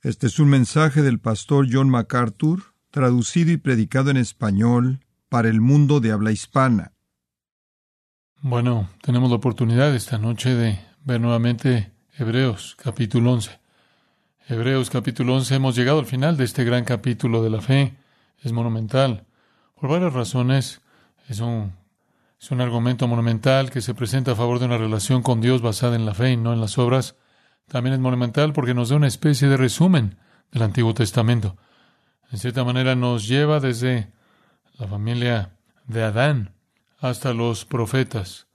Este es un mensaje del pastor John MacArthur, traducido y predicado en español para el mundo de habla hispana. Bueno, tenemos la oportunidad esta noche de ver nuevamente Hebreos capítulo 11. Hebreos capítulo 11, hemos llegado al final de este gran capítulo de la fe. Es monumental. Por varias razones, es un argumento monumental que se presenta a favor de una relación con Dios basada en la fe y no en las obras. También es monumental porque nos da una especie de resumen del Antiguo Testamento. En cierta manera nos lleva desde la familia de Adán hasta los profetas.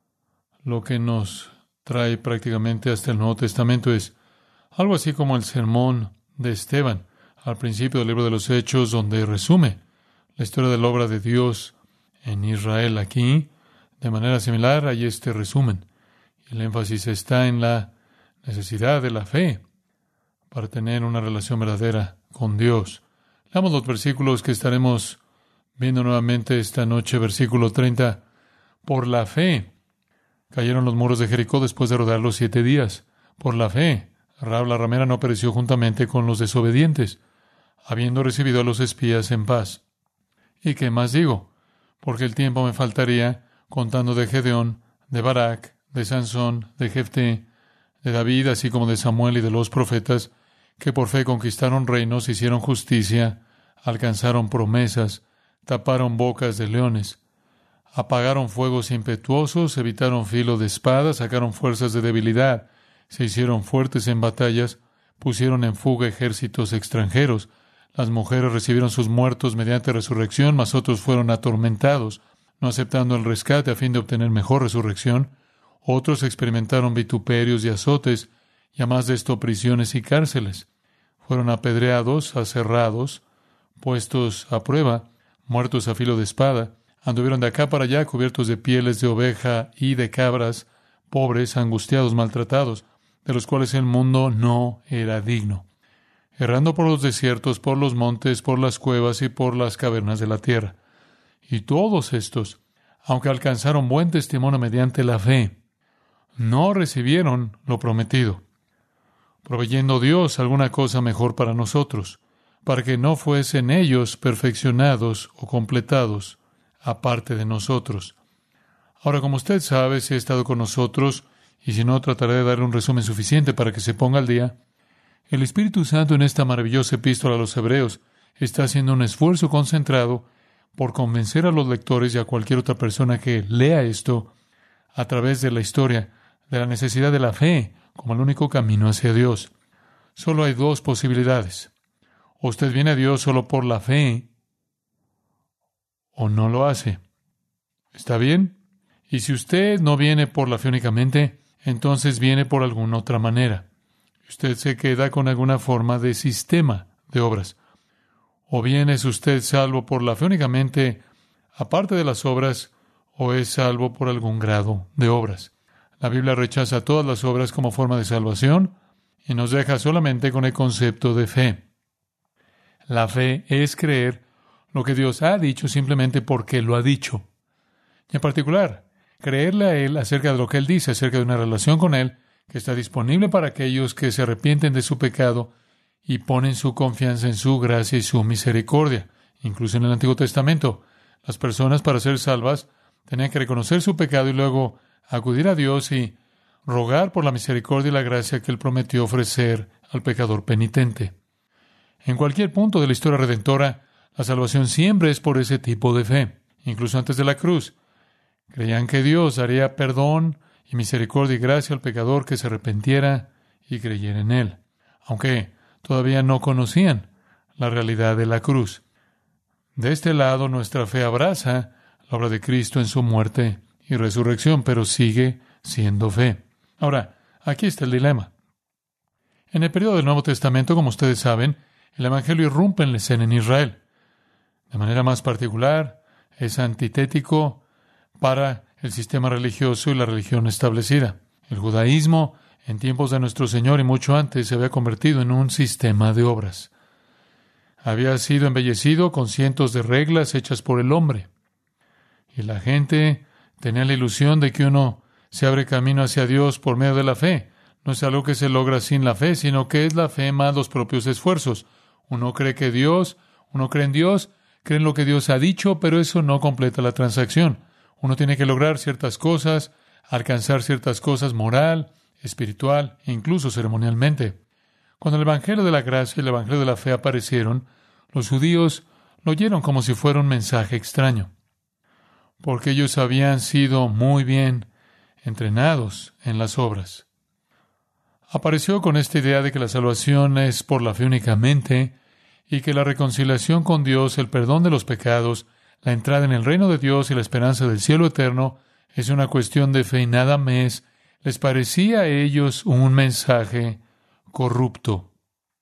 Lo que nos trae prácticamente hasta el Nuevo Testamento es algo así como el sermón de Esteban al principio del libro de los Hechos, donde resume la historia de la obra de Dios en Israel. Aquí, de manera similar, hay este resumen. El énfasis está en la necesidad de la fe para tener una relación verdadera con Dios. Leamos los versículos que estaremos viendo nuevamente esta noche. Versículo 30. Por la fe cayeron los muros de Jericó después de rodearlos 7 días. Por la fe, Rahab la ramera no pereció juntamente con los desobedientes, habiendo recibido a los espías en paz. ¿Y qué más digo? Porque el tiempo me faltaría contando de Gedeón, de Barak, de Sansón, de Jefté, de David, así como de Samuel y de los profetas, que por fe conquistaron reinos, hicieron justicia, alcanzaron promesas, taparon bocas de leones, apagaron fuegos impetuosos, evitaron filo de espada, sacaron fuerzas de debilidad, se hicieron fuertes en batallas, pusieron en fuga ejércitos extranjeros. Las mujeres recibieron sus muertos mediante resurrección, mas otros fueron atormentados, no aceptando el rescate a fin de obtener mejor resurrección. Otros experimentaron vituperios y azotes, y además de esto prisiones y cárceles. Fueron apedreados, aserrados, puestos a prueba, muertos a filo de espada. Anduvieron de acá para allá cubiertos de pieles de oveja y de cabras, pobres, angustiados, maltratados, de los cuales el mundo no era digno, errando por los desiertos, por los montes, por las cuevas y por las cavernas de la tierra. Y todos estos, aunque alcanzaron buen testimonio mediante la fe, no recibieron lo prometido, proveyendo Dios alguna cosa mejor para nosotros, para que no fuesen ellos perfeccionados o completados aparte de nosotros. Ahora, como usted sabe, si ha estado con nosotros, y si no, trataré de darle un resumen suficiente para que se ponga al día. El Espíritu Santo en esta maravillosa epístola a los Hebreos está haciendo un esfuerzo concentrado por convencer a los lectores y a cualquier otra persona que lea esto a través de la historia de la necesidad de la fe como el único camino hacia Dios. Solo hay 2 posibilidades. O usted viene a Dios solo por la fe, o no lo hace. ¿Está bien? Y si usted no viene por la fe únicamente, entonces viene por alguna otra manera. Usted se queda con alguna forma de sistema de obras. O bien es usted salvo por la fe únicamente, aparte de las obras, o es salvo por algún grado de obras. La Biblia rechaza todas las obras como forma de salvación y nos deja solamente con el concepto de fe. La fe es creer lo que Dios ha dicho simplemente porque lo ha dicho. Y en particular, creerle a Él acerca de lo que Él dice, acerca de una relación con Él que está disponible para aquellos que se arrepienten de su pecado y ponen su confianza en su gracia y su misericordia. Incluso en el Antiguo Testamento, las personas para ser salvas tenían que reconocer su pecado y luego acudir a Dios y rogar por la misericordia y la gracia que Él prometió ofrecer al pecador penitente. En cualquier punto de la historia redentora, la salvación siempre es por ese tipo de fe. Incluso antes de la cruz, creían que Dios daría perdón y misericordia y gracia al pecador que se arrepintiera y creyera en Él, aunque todavía no conocían la realidad de la cruz. De este lado, nuestra fe abraza la obra de Cristo en su muerte y resurrección, pero sigue siendo fe. Ahora, aquí está el dilema. En el periodo del Nuevo Testamento, como ustedes saben, el Evangelio irrumpe en la escena en Israel. De manera más particular, es antitético para el sistema religioso y la religión establecida. El judaísmo, en tiempos de nuestro Señor y mucho antes, se había convertido en un sistema de obras. Había sido embellecido con cientos de reglas hechas por el hombre. Y la gente tenía la ilusión de que uno se abre camino hacia Dios por medio de la fe. no es algo que se logra sin la fe, sino que es la fe más los propios esfuerzos. Uno cree en Dios, cree en lo que Dios ha dicho, pero eso no completa la transacción. Uno tiene que lograr ciertas cosas, alcanzar ciertas cosas moral, espiritual e incluso ceremonialmente. Cuando el Evangelio de la gracia y el Evangelio de la fe aparecieron, los judíos lo oyeron como si fuera un mensaje extraño, porque ellos habían sido muy bien entrenados en las obras. Apareció con esta idea de que la salvación es por la fe únicamente y que la reconciliación con Dios, el perdón de los pecados, la entrada en el reino de Dios y la esperanza del cielo eterno es una cuestión de fe y nada más. Les parecía a ellos un mensaje corrupto.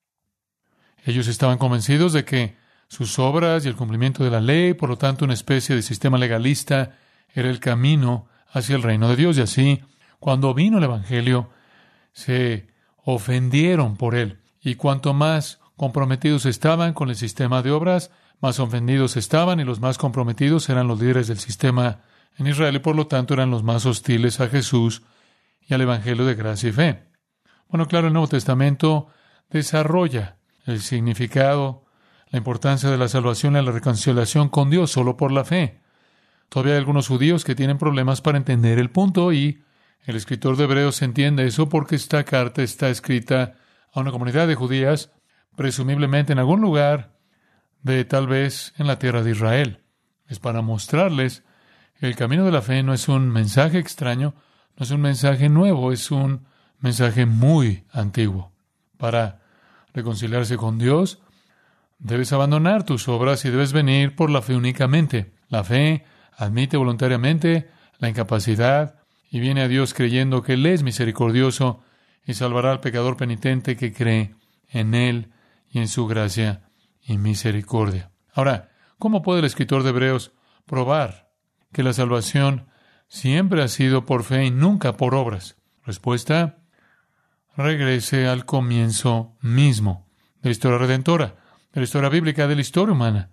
Ellos estaban convencidos de que sus obras y el cumplimiento de la ley, por lo tanto una especie de sistema legalista, era el camino hacia el reino de Dios. Y así, cuando vino el Evangelio, se ofendieron por él. Y cuanto más comprometidos estaban con el sistema de obras, más ofendidos estaban, y los más comprometidos eran los líderes del sistema en Israel, y por lo tanto eran los más hostiles a Jesús y al Evangelio de gracia y fe. Bueno, claro, el Nuevo Testamento desarrolla el significado, la importancia de la salvación y la reconciliación con Dios solo por la fe. Todavía hay algunos judíos que tienen problemas para entender el punto, y el escritor de Hebreos entiende eso porque esta carta está escrita a una comunidad de judías, presumiblemente en algún lugar de tal vez en la tierra de Israel. Es para mostrarles que el camino de la fe no es un mensaje extraño, no es un mensaje nuevo, es un mensaje muy antiguo. Para reconciliarse con Dios, debes abandonar tus obras y debes venir por la fe únicamente. La fe admite voluntariamente la incapacidad y viene a Dios creyendo que Él es misericordioso y salvará al pecador penitente que cree en Él y en su gracia y misericordia. Ahora, ¿cómo puede el escritor de Hebreos probar que la salvación siempre ha sido por fe y nunca por obras? Respuesta: regrese al comienzo mismo de la historia redentora, de la historia bíblica, de la historia humana,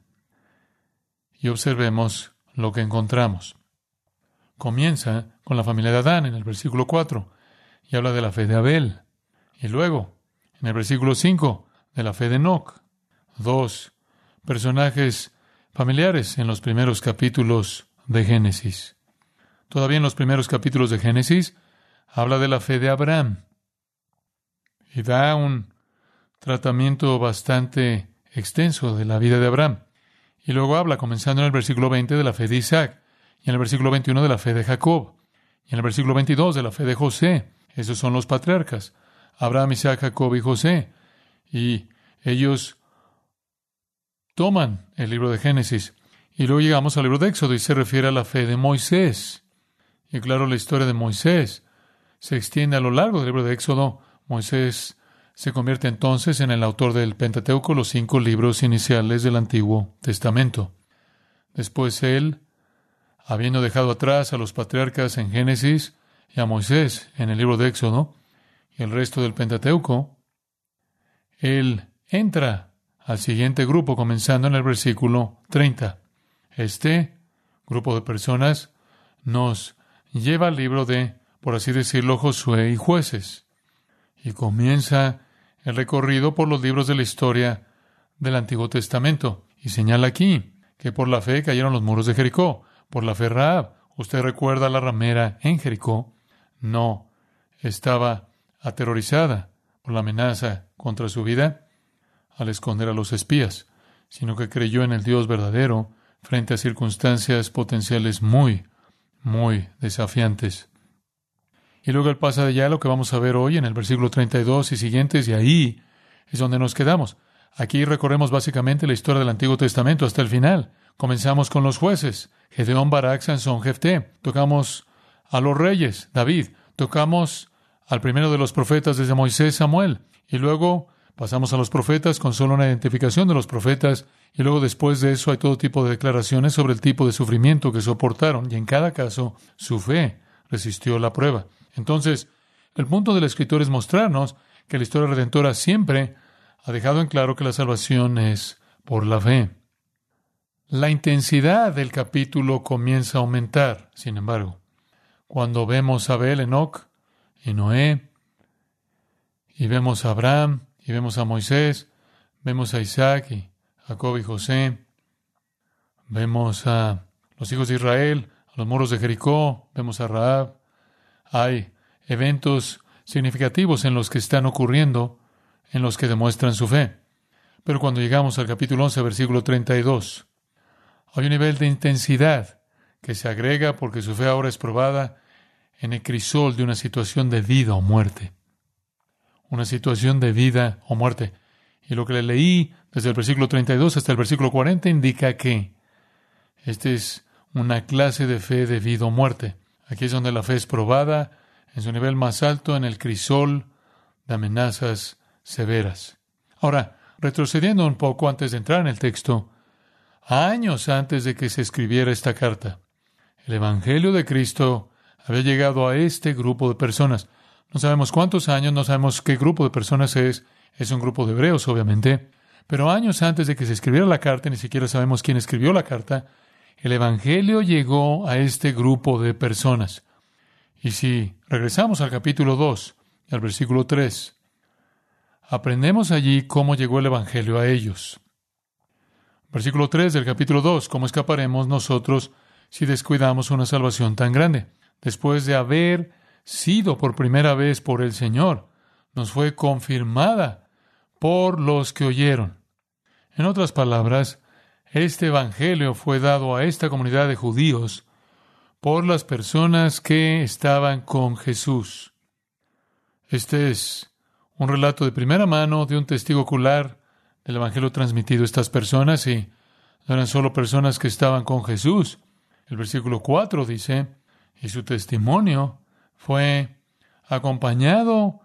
y observemos lo que encontramos. Comienza con la familia de Adán en el versículo 4 y habla de la fe de Abel. Y luego, en el versículo 5, de la fe de Enoc. Dos personajes familiares en los primeros capítulos de Génesis. Todavía en los primeros capítulos de Génesis habla de la fe de Abraham y da un tratamiento bastante extenso de la vida de Abraham. Y luego habla, comenzando en el versículo 20, de la fe de Isaac, y en el versículo 21 de la fe de Jacob, y en el versículo 22 de la fe de José. Esos son los patriarcas: Abraham, Isaac, Jacob y José. Y ellos toman el libro de Génesis. Y luego llegamos al libro de Éxodo y se refiere a la fe de Moisés. Y claro, la historia de Moisés se extiende a lo largo del libro de Éxodo. Moisés se convierte entonces en el autor del Pentateuco, los 5 libros iniciales del Antiguo Testamento. Después él, habiendo dejado atrás a los patriarcas en Génesis y a Moisés en el libro de Éxodo y el resto del Pentateuco, él entra al siguiente grupo, comenzando en el versículo 30. Este grupo de personas nos lleva al libro de, por así decirlo, Josué y Jueces, y comienza el recorrido por los libros de la historia del Antiguo Testamento, y señala aquí que por la fe cayeron los muros de Jericó, por la fe Rahab. Usted recuerda, la ramera en Jericó no estaba aterrorizada por la amenaza contra su vida al esconder a los espías, sino que creyó en el Dios verdadero frente a circunstancias potenciales muy, muy desafiantes. Y luego él pasa de allá a lo que vamos a ver hoy en el versículo 32 y siguientes, y ahí es donde nos quedamos. Aquí recorremos básicamente la historia del Antiguo Testamento hasta el final. Comenzamos con los jueces: Gedeón, Barak, Sansón, Jefté. Tocamos a los reyes, David. Tocamos al primero de los profetas desde Moisés, Samuel. Y luego pasamos a los profetas con solo una identificación de los profetas. Y luego después de eso hay todo tipo de declaraciones sobre el tipo de sufrimiento que soportaron. Y en cada caso su fe resistió la prueba. Entonces, el punto del escritor es mostrarnos que la historia redentora siempre ha dejado en claro que la salvación es por la fe. La intensidad del capítulo comienza a aumentar, sin embargo, cuando vemos a Abel, Enoc y Noé y vemos a Abraham, y vemos a Moisés, vemos a Isaac y Jacob y José, vemos a los hijos de Israel, a los muros de Jericó, vemos a Rahab. Hay eventos significativos en los que están ocurriendo, en los que demuestran su fe. Pero cuando llegamos al capítulo 11, versículo 32, hay un nivel de intensidad que se agrega porque su fe ahora es probada en el crisol de una situación de vida o muerte. Una situación de vida o muerte. Y lo que le leí desde el versículo 32 hasta el versículo 40 indica que esta es una clase de fe de vida o muerte. Aquí es donde la fe es probada en su nivel más alto, en el crisol de amenazas severas. Ahora, retrocediendo un poco antes de entrar en el texto, años antes de que se escribiera esta carta, el Evangelio de Cristo había llegado a este grupo de personas. No sabemos cuántos años, no sabemos qué grupo de personas es. Es un grupo de hebreos, obviamente. Pero años antes de que se escribiera la carta, ni siquiera sabemos quién escribió la carta, el Evangelio llegó a este grupo de personas. Y si regresamos al capítulo 2, al versículo 3, aprendemos allí cómo llegó el Evangelio a ellos. Versículo 3 del capítulo 2, ¿cómo escaparemos nosotros si descuidamos una salvación tan grande? Después de haber sido por primera vez por el Señor, nos fue confirmada por los que oyeron. En otras palabras, este Evangelio fue dado a esta comunidad de judíos por las personas que estaban con Jesús. Este es un relato de primera mano de un testigo ocular del Evangelio transmitido a estas personas, y no eran solo personas que estaban con Jesús. El versículo 4 dice, y su testimonio fue acompañado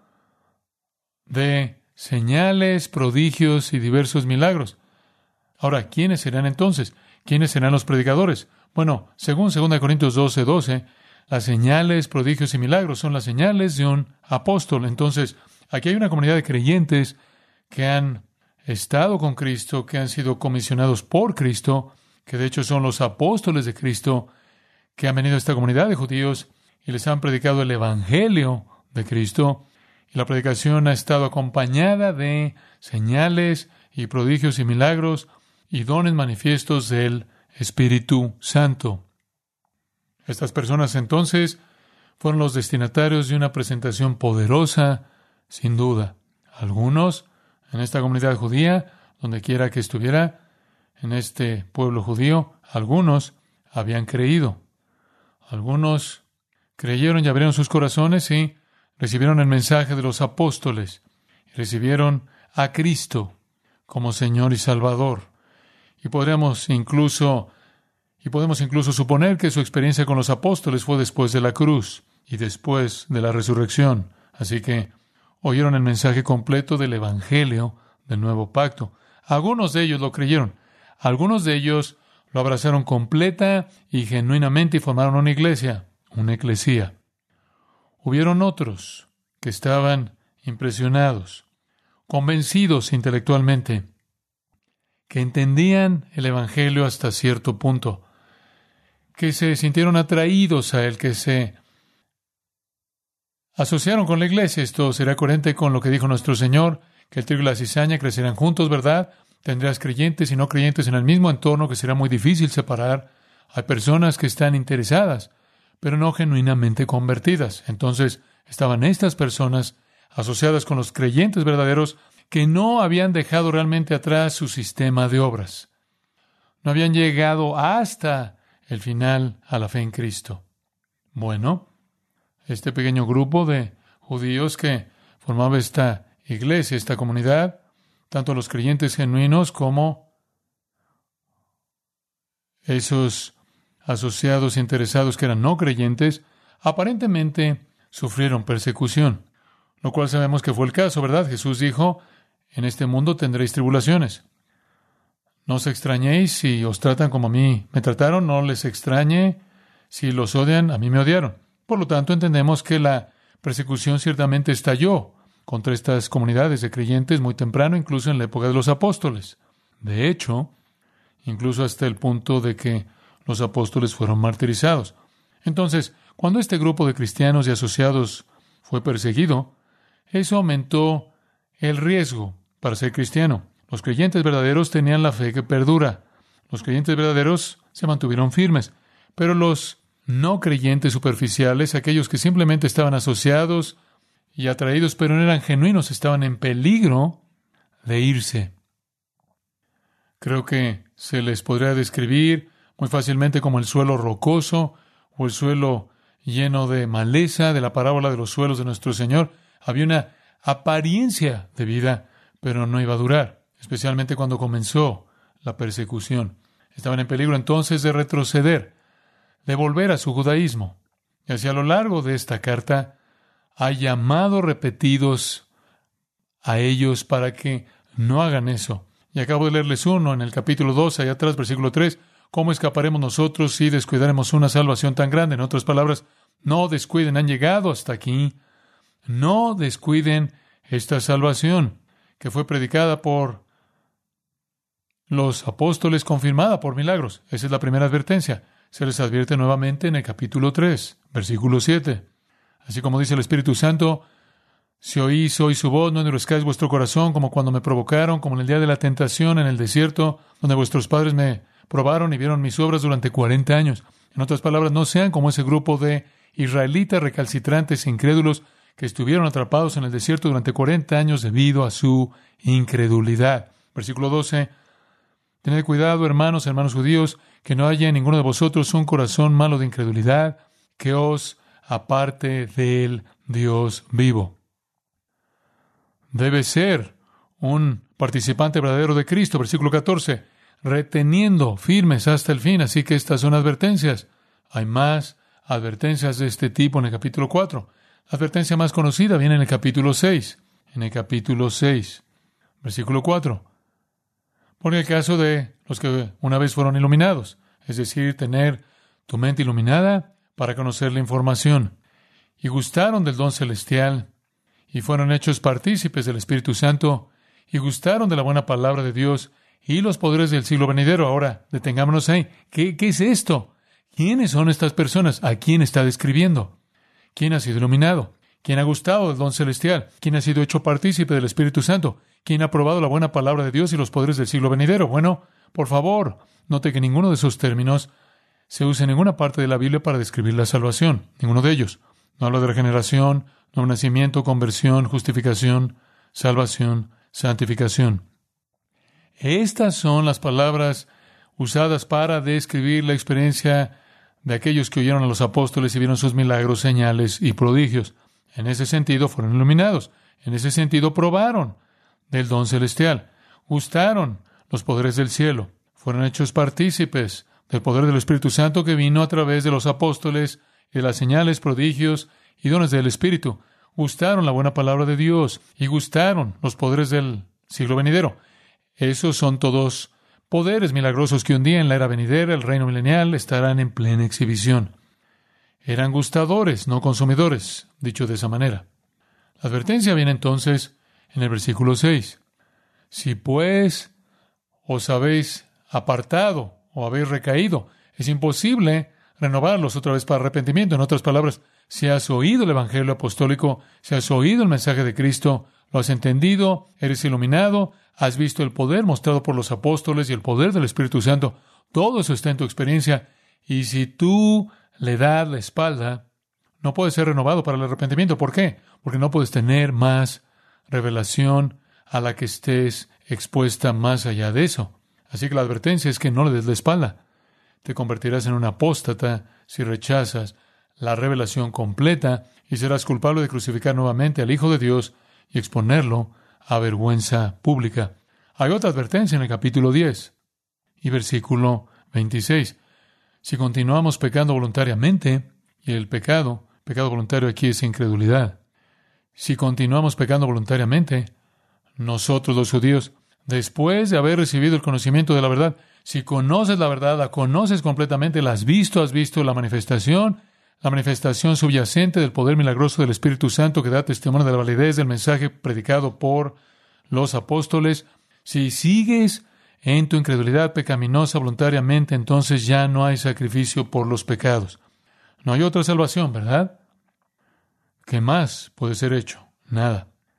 de señales, prodigios y diversos milagros. Ahora, ¿quiénes serán entonces? ¿Quiénes serán los predicadores? Bueno, según 2 Corintios 12, las señales, prodigios y milagros son las señales de un apóstol. Entonces, aquí hay una comunidad de creyentes que han estado con Cristo, que han sido comisionados por Cristo, que de hecho son los apóstoles de Cristo, que han venido a esta comunidad de judíos y les han predicado el Evangelio de Cristo. Y la predicación ha estado acompañada de señales y prodigios y milagros y dones manifiestos del Espíritu Santo. Estas personas entonces fueron los destinatarios de una presentación poderosa, sin duda. Algunos en esta comunidad judía, donde quiera que estuviera, en este pueblo judío, algunos habían creído. Algunos creyeron y abrieron sus corazones y recibieron el mensaje de los apóstoles. Y recibieron a Cristo como Señor y Salvador. Y podemos incluso suponer que su experiencia con los apóstoles fue después de la cruz y después de la resurrección. Así que oyeron el mensaje completo del Evangelio del Nuevo Pacto. Algunos de ellos lo creyeron. Algunos de ellos lo abrazaron completa y genuinamente y formaron una iglesia, una eclesía. Hubieron otros que estaban impresionados, convencidos intelectualmente, que entendían el Evangelio hasta cierto punto, que se sintieron atraídos a él, que se asociaron con la iglesia. Esto será coherente con lo que dijo nuestro Señor, que el trigo y la cizaña crecerán juntos, ¿verdad? Tendrás creyentes y no creyentes en el mismo entorno que será muy difícil separar. Hay personas que están interesadas, pero no genuinamente convertidas. Entonces, estaban estas personas asociadas con los creyentes verdaderos que no habían dejado realmente atrás su sistema de obras. No habían llegado hasta el final a la fe en Cristo. Bueno, este pequeño grupo de judíos que formaba esta iglesia, esta comunidad, tanto los creyentes genuinos como esos asociados interesados que eran no creyentes, aparentemente sufrieron persecución, lo cual sabemos que fue el caso, ¿verdad? Jesús dijo, en este mundo tendréis tribulaciones. No os extrañéis si os tratan como a mí me trataron, no les extrañe si los odian, a mí me odiaron. Por lo tanto, entendemos que la persecución ciertamente estalló contra estas comunidades de creyentes muy temprano, incluso en la época de los apóstoles. De hecho, incluso hasta el punto de que los apóstoles fueron martirizados. Entonces, cuando este grupo de cristianos y asociados fue perseguido, eso aumentó el riesgo para ser cristiano. Los creyentes verdaderos tenían la fe que perdura. Los creyentes verdaderos se mantuvieron firmes, pero los no creyentes superficiales, aquellos que simplemente estaban asociados y atraídos, pero no eran genuinos, estaban en peligro de irse. Creo que se les podría describir muy fácilmente como el suelo rocoso o el suelo lleno de maleza de la parábola de los suelos de nuestro Señor. Había una apariencia de vida, pero no iba a durar, especialmente cuando comenzó la persecución. Estaban en peligro entonces de retroceder, de volver a su judaísmo. Y así a lo largo de esta carta hay llamados repetidos a ellos para que no hagan eso. Y acabo de leerles uno en el capítulo 12, allá atrás, versículo 3. ¿Cómo escaparemos nosotros si descuidaremos una salvación tan grande? En otras palabras, no descuiden, han llegado hasta aquí. No descuiden esta salvación que fue predicada por los apóstoles, confirmada por milagros. Esa es la primera advertencia. Se les advierte nuevamente en el capítulo 3, versículo 7. Así como dice el Espíritu Santo, si oís hoy su voz, no endurezcáis vuestro corazón como cuando me provocaron, como en el día de la tentación en el desierto, donde vuestros padres me probaron y vieron mis obras durante 40 años. En otras palabras, no sean como ese grupo de israelitas recalcitrantes e incrédulos que estuvieron atrapados en el desierto durante 40 años debido a su incredulidad. Versículo 12. Tened cuidado, hermanos judíos, que no haya en ninguno de vosotros un corazón malo de incredulidad que os aparte del Dios vivo. Debe ser un participante verdadero de Cristo. Versículo 14. Reteniendo firmes hasta el fin. Así que estas son advertencias. Hay más advertencias de este tipo en el capítulo 4. La advertencia más conocida viene en el capítulo 6. En el capítulo 6, versículo 4. Por el caso de los que una vez fueron iluminados, es decir, tener tu mente iluminada para conocer la información, y gustaron del don celestial, y fueron hechos partícipes del Espíritu Santo, y gustaron de la buena palabra de Dios y los poderes del siglo venidero. Ahora, detengámonos ahí. ¿Qué es esto? ¿Quiénes son estas personas? ¿A quién está describiendo? ¿Quién ha sido iluminado? ¿Quién ha gustado del don celestial? ¿Quién ha sido hecho partícipe del Espíritu Santo? ¿Quién ha probado la buena palabra de Dios y los poderes del siglo venidero? Bueno, por favor, note que ninguno de esos términos se usa en ninguna parte de la Biblia para describir la salvación. Ninguno de ellos. No habla de regeneración, nuevo nacimiento, conversión, justificación, salvación, santificación. Estas son las palabras usadas para describir la experiencia de aquellos que oyeron a los apóstoles y vieron sus milagros, señales y prodigios. En ese sentido fueron iluminados. En ese sentido probaron del don celestial. Gustaron los poderes del cielo. Fueron hechos partícipes del poder del Espíritu Santo que vino a través de los apóstoles y de las señales, prodigios y dones del Espíritu. Gustaron la buena palabra de Dios y gustaron los poderes del siglo venidero. Esos son todos poderes milagrosos que un día en la era venidera, el reino milenial, estarán en plena exhibición. Eran gustadores, no consumidores, dicho de esa manera. La advertencia viene entonces en el versículo 6. Si pues os habéis apartado o habéis recaído, es imposible renovarlos otra vez para arrepentimiento. En otras palabras, si has oído el Evangelio apostólico, si has oído el mensaje de Cristo, lo has entendido, eres iluminado, has visto el poder mostrado por los apóstoles y el poder del Espíritu Santo, todo eso está en tu experiencia, y si tú le das la espalda, no puedes ser renovado para el arrepentimiento. ¿Por qué? Porque no puedes tener más revelación a la que estés expuesta más allá de eso. Así que la advertencia es que no le des la espalda. Te convertirás en un apóstata si rechazas la revelación completa y serás culpable de crucificar nuevamente al Hijo de Dios y exponerlo a vergüenza pública. Hay otra advertencia en el capítulo 10 y versículo 26. Si continuamos pecando voluntariamente, y el pecado voluntario aquí es incredulidad. Si continuamos pecando voluntariamente, nosotros los judíos, después de haber recibido el conocimiento de la verdad, si conoces la verdad, la conoces completamente, la has visto la manifestación subyacente del poder milagroso del Espíritu Santo que da testimonio de la validez del mensaje predicado por los apóstoles, si sigues en tu incredulidad pecaminosa voluntariamente, entonces ya no hay sacrificio por los pecados. No hay otra salvación, ¿verdad? ¿Qué más puede ser hecho? Nada.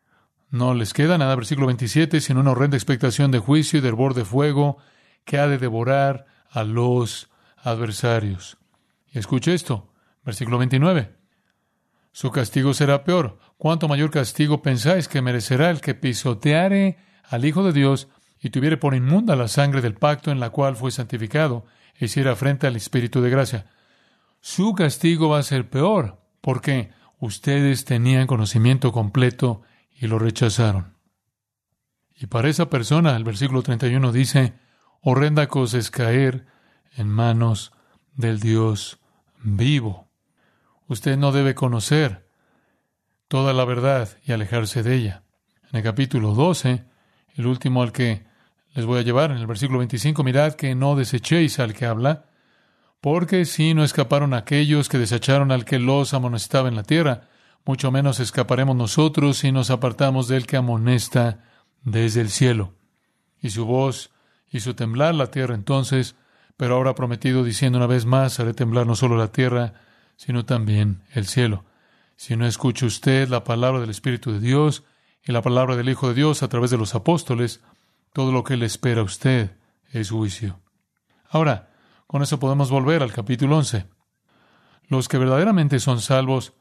No les queda nada, versículo 27, sino una horrenda expectación de juicio y de hervor de fuego que ha de devorar a los adversarios. Y escuche esto, versículo 29. Su castigo será peor. ¿Cuánto mayor castigo pensáis que merecerá el que pisoteare al Hijo de Dios y tuviere por inmunda la sangre del pacto en la cual fue santificado e hiciera frente al Espíritu de gracia? Su castigo va a ser peor, porque ustedes tenían conocimiento completo y lo rechazaron. Y para esa persona, el versículo 31 dice, horrenda cosa es caer en manos del Dios vivo. Usted no debe conocer toda la verdad y alejarse de ella. En el capítulo 12, el último al que les voy a llevar, en el versículo 25, mirad que no desechéis al que habla, porque si no escaparon aquellos que desecharon al que los amonestaba en la tierra, mucho menos escaparemos nosotros si nos apartamos del que amonesta desde el cielo. Y su voz hizo temblar la tierra entonces, pero ahora ha prometido diciendo una vez más, haré temblar no solo la tierra, sino también el cielo. Si no escucha usted la palabra del Espíritu de Dios y la palabra del Hijo de Dios a través de los apóstoles, todo lo que le espera a usted es juicio. Ahora, con eso podemos volver al capítulo 11. Los que verdaderamente son salvos,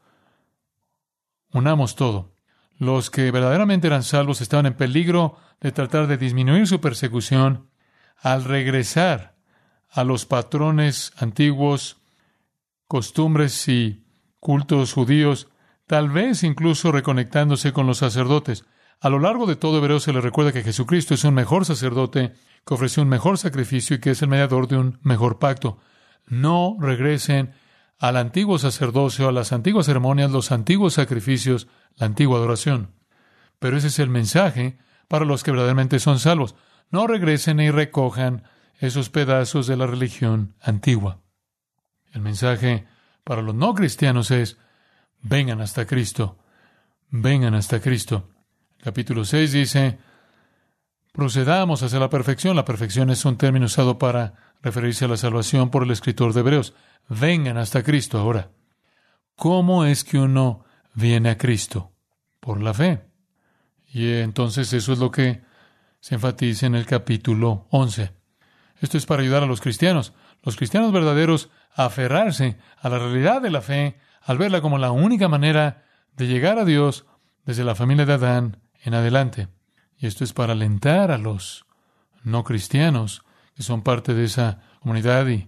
unamos todo. Los que verdaderamente eran salvos estaban en peligro de tratar de disminuir su persecución al regresar a los patrones antiguos, costumbres y cultos judíos, tal vez incluso reconectándose con los sacerdotes. A lo largo de todo Hebreo se le recuerda que Jesucristo es un mejor sacerdote, que ofreció un mejor sacrificio y que es el mediador de un mejor pacto. No regresen al antiguo sacerdocio, a las antiguas ceremonias, los antiguos sacrificios, la antigua adoración. Pero ese es el mensaje para los que verdaderamente son salvos. No regresen y recojan esos pedazos de la religión antigua. El mensaje para los no cristianos es, vengan hasta Cristo, vengan hasta Cristo. El capítulo 6 dice, procedamos hacia la perfección. La perfección es un término usado para referirse a la salvación por el escritor de Hebreos. Vengan hasta Cristo ahora. ¿Cómo es que uno viene a Cristo? Por la fe. Y entonces eso es lo que se enfatiza en el capítulo 11. Esto es para ayudar a los cristianos verdaderos, a aferrarse a la realidad de la fe, al verla como la única manera de llegar a Dios desde la familia de Adán en adelante. Y esto es para alentar a los no cristianos que son parte de esa comunidad y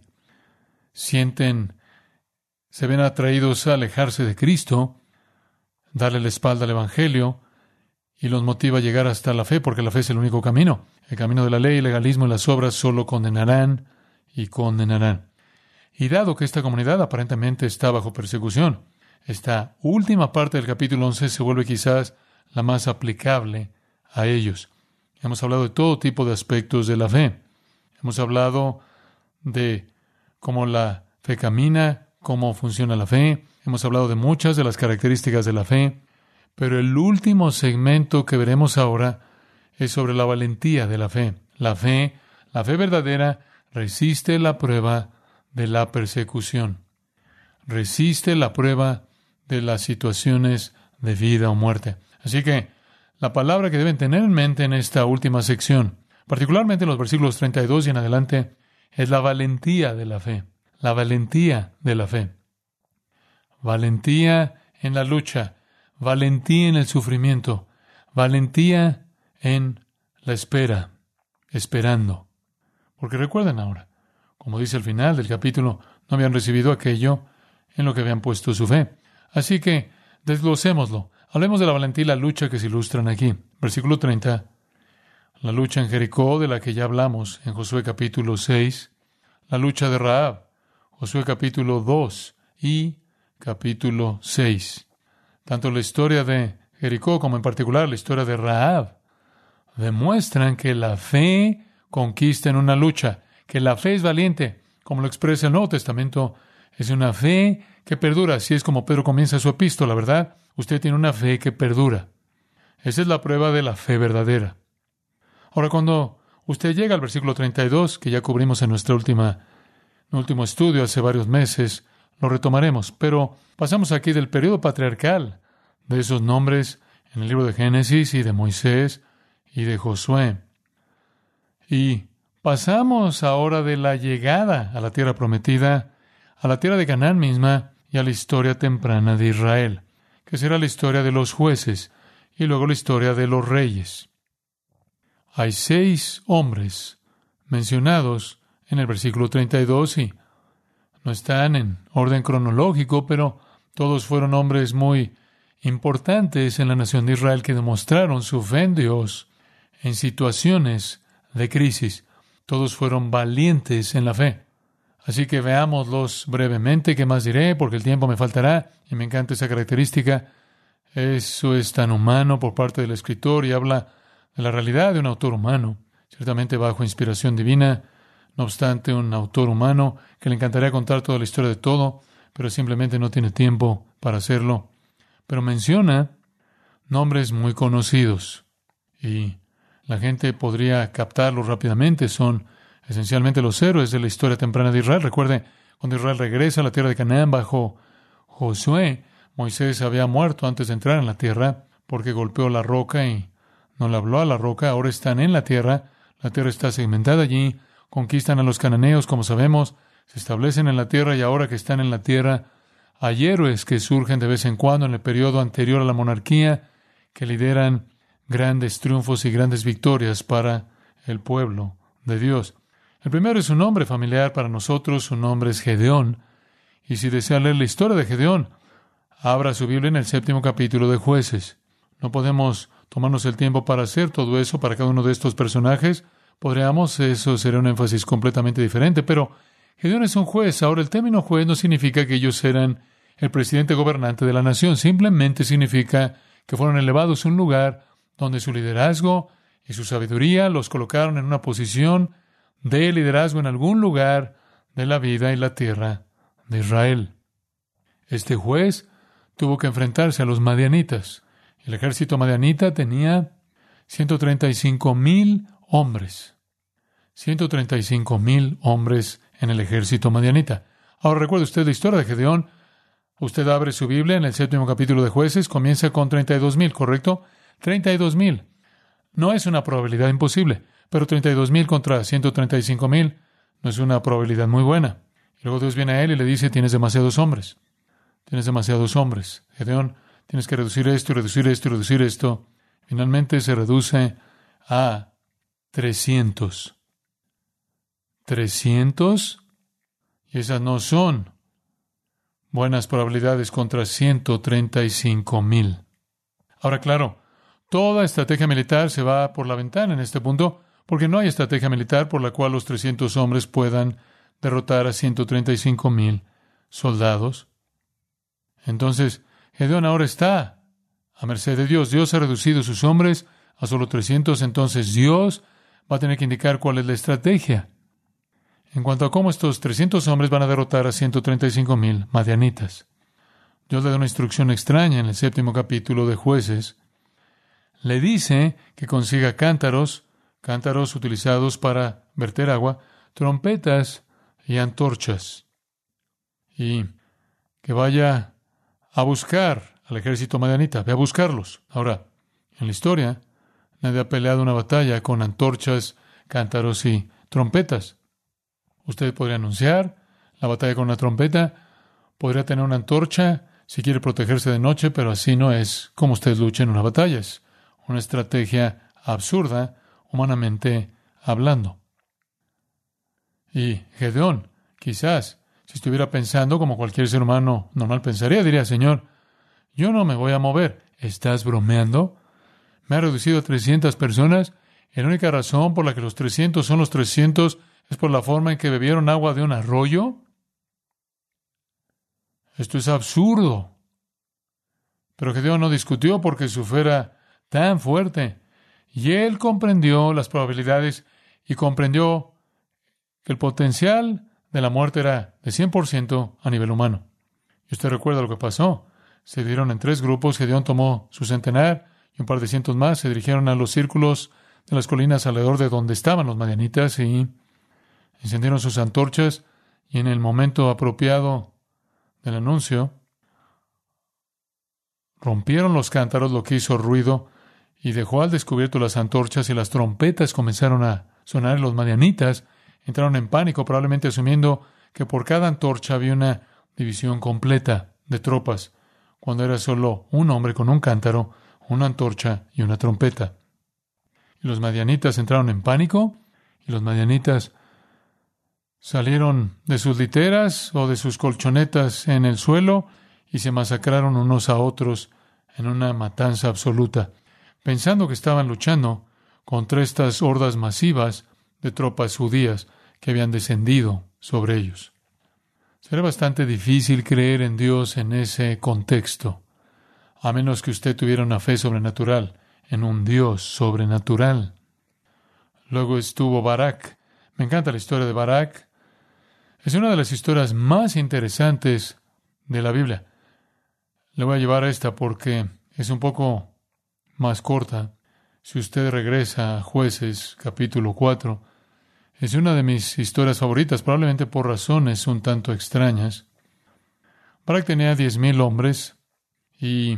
se ven atraídos a alejarse de Cristo, darle la espalda al Evangelio, y los motiva a llegar hasta la fe, porque la fe es el único camino. El camino de la ley, el legalismo y las obras solo condenarán y condenarán. Y dado que esta comunidad aparentemente está bajo persecución, esta última parte del capítulo 11 se vuelve quizás la más aplicable a ellos. Hemos hablado de todo tipo de aspectos de la fe. Hemos hablado de cómo la fe camina, cómo funciona la fe. Hemos hablado de muchas de las características de la fe. Pero el último segmento que veremos ahora es sobre la valentía de la fe. La fe verdadera, resiste la prueba de la persecución. Resiste la prueba de las situaciones de vida o muerte. Así que la palabra que deben tener en mente en esta última sección, particularmente en los versículos 32 y en adelante, es la valentía de la fe. La valentía de la fe. Valentía en la lucha. Valentía en el sufrimiento. Valentía en la espera. Esperando. Porque recuerden ahora, como dice el final del capítulo, no habían recibido aquello en lo que habían puesto su fe. Así que desglosémoslo. Hablemos de la valentía y la lucha que se ilustran aquí. Versículo 30. La lucha en Jericó, de la que ya hablamos en Josué capítulo 6. La lucha de Rahab. Josué capítulo 2 y capítulo 6. Tanto la historia de Jericó como en particular la historia de Rahab demuestran que la fe conquista en una lucha, que la fe es valiente, como lo expresa el Nuevo Testamento, es una fe que perdura. Así es como Pedro comienza su epístola, ¿verdad? Usted tiene una fe que perdura. Esa es la prueba de la fe verdadera. Ahora, cuando usted llega al versículo 32, que ya cubrimos en nuestro último estudio hace varios meses, lo retomaremos, pero pasamos aquí del periodo patriarcal, de esos nombres en el libro de Génesis y de Moisés y de Josué. Y pasamos ahora de la llegada a la tierra prometida, a la tierra de Canaán misma y a la historia temprana de Israel, que será la historia de los jueces y luego la historia de los reyes. Hay 6 hombres mencionados en el versículo 32 y no están en orden cronológico, pero todos fueron hombres muy importantes en la nación de Israel que demostraron su fe en Dios en situaciones de crisis. Todos fueron valientes en la fe. Así que veámoslos brevemente. ¿Qué más diré? Porque el tiempo me faltará y me encanta esa característica. Eso es tan humano por parte del escritor y habla de la realidad de un autor humano, ciertamente bajo inspiración divina. No obstante, un autor humano que le encantaría contar toda la historia de todo, pero simplemente no tiene tiempo para hacerlo. Pero menciona nombres muy conocidos y la gente podría captarlos rápidamente. Son esencialmente los héroes de la historia temprana de Israel. Recuerde, cuando Israel regresa a la tierra de Canaán bajo Josué, Moisés había muerto antes de entrar en la tierra porque golpeó la roca y no le habló a la roca. Ahora están en la tierra está segmentada allí, conquistan a los cananeos, como sabemos, se establecen en la tierra y ahora que están en la tierra, hay héroes que surgen de vez en cuando en el periodo anterior a la monarquía que lideran grandes triunfos y grandes victorias para el pueblo de Dios. El primero es un nombre familiar para nosotros, su nombre es Gedeón. Y si desea leer la historia de Gedeón, abra su Biblia en el 7º capítulo de Jueces. No podemos tomarnos el tiempo para hacer todo eso para cada uno de estos personajes. Podríamos, eso sería un énfasis completamente diferente, pero Gedeón es un juez. Ahora, el término juez no significa que ellos eran el presidente gobernante de la nación. Simplemente significa que fueron elevados a un lugar donde su liderazgo y su sabiduría los colocaron en una posición de liderazgo en algún lugar de la vida y la tierra de Israel. Este juez tuvo que enfrentarse a los madianitas. El ejército madianita tenía 135,000 hombres. 135,000 hombres en el ejército madianita. Ahora recuerde usted la historia de Gedeón. Usted abre su Biblia en el 7º capítulo de Jueces, comienza con 32,000, ¿correcto? 32,000. No es una probabilidad imposible, pero 32,000 contra 135,000 no es una probabilidad muy buena. Y luego Dios viene a él y le dice, tienes demasiados hombres. Tienes demasiados hombres. Gedeón, tienes que reducir esto, y reducir esto, y reducir esto. Finalmente se reduce a 300. 300. Y esas no son buenas probabilidades contra 135,000. Ahora, claro, toda estrategia militar se va por la ventana en este punto, porque no hay estrategia militar por la cual los 300 hombres puedan derrotar a 135,000 soldados. Entonces, Gedeón ahora está a merced de Dios. Dios ha reducido sus hombres a solo 300, entonces Dios va a tener que indicar cuál es la estrategia en cuanto a cómo estos 300 hombres van a derrotar a 135,000 madianitas. Dios le da una instrucción extraña en el 7º capítulo de Jueces. Le dice que consiga cántaros utilizados para verter agua, trompetas y antorchas, y que vaya a buscar al ejército madianita. Ve a buscarlos. Ahora, en la historia, nadie ha peleado una batalla con antorchas, cántaros y trompetas. Usted podría anunciar la batalla con una trompeta, podría tener una antorcha si quiere protegerse de noche, pero así no es como usted lucha en una batalla. Es una estrategia absurda, humanamente hablando. Y Gedeón, quizás, si estuviera pensando como cualquier ser humano normal pensaría, diría, Señor, yo no me voy a mover. ¿Estás bromeando? Me ha reducido a 300 personas. Y la única razón por la que los 300 son los 300 es por la forma en que bebieron agua de un arroyo. Esto es absurdo. Pero Gedeón no discutió porque su fe era tan fuerte. Y él comprendió las probabilidades y comprendió que el potencial de la muerte era de 100% a nivel humano. Y usted recuerda lo que pasó. Se dividieron en 3 grupos. Gedeón tomó su centenar y un par de cientos más. Se dirigieron a los círculos de las colinas alrededor de donde estaban los madianitas y encendieron sus antorchas. Y en el momento apropiado del anuncio, rompieron los cántaros, lo que hizo ruido, y dejó al descubierto las antorchas, y las trompetas comenzaron a sonar. Los madianitas entraron en pánico, probablemente asumiendo que por cada antorcha había una división completa de tropas, cuando era solo un hombre con un cántaro, una antorcha y una trompeta. Y los madianitas entraron en pánico, y los madianitas salieron de sus literas o de sus colchonetas en el suelo y se masacraron unos a otros en una matanza absoluta, pensando que estaban luchando contra estas hordas masivas de tropas judías que habían descendido sobre ellos. Será bastante difícil creer en Dios en ese contexto, a menos que usted tuviera una fe sobrenatural en un Dios sobrenatural. Luego estuvo Barak. Me encanta la historia de Barak. Es una de las historias más interesantes de la Biblia. Le voy a llevar a esta porque es un poco más corta. Si usted regresa a Jueces, capítulo 4, es una de mis historias favoritas, probablemente por razones un tanto extrañas. Barak tenía 10,000 hombres y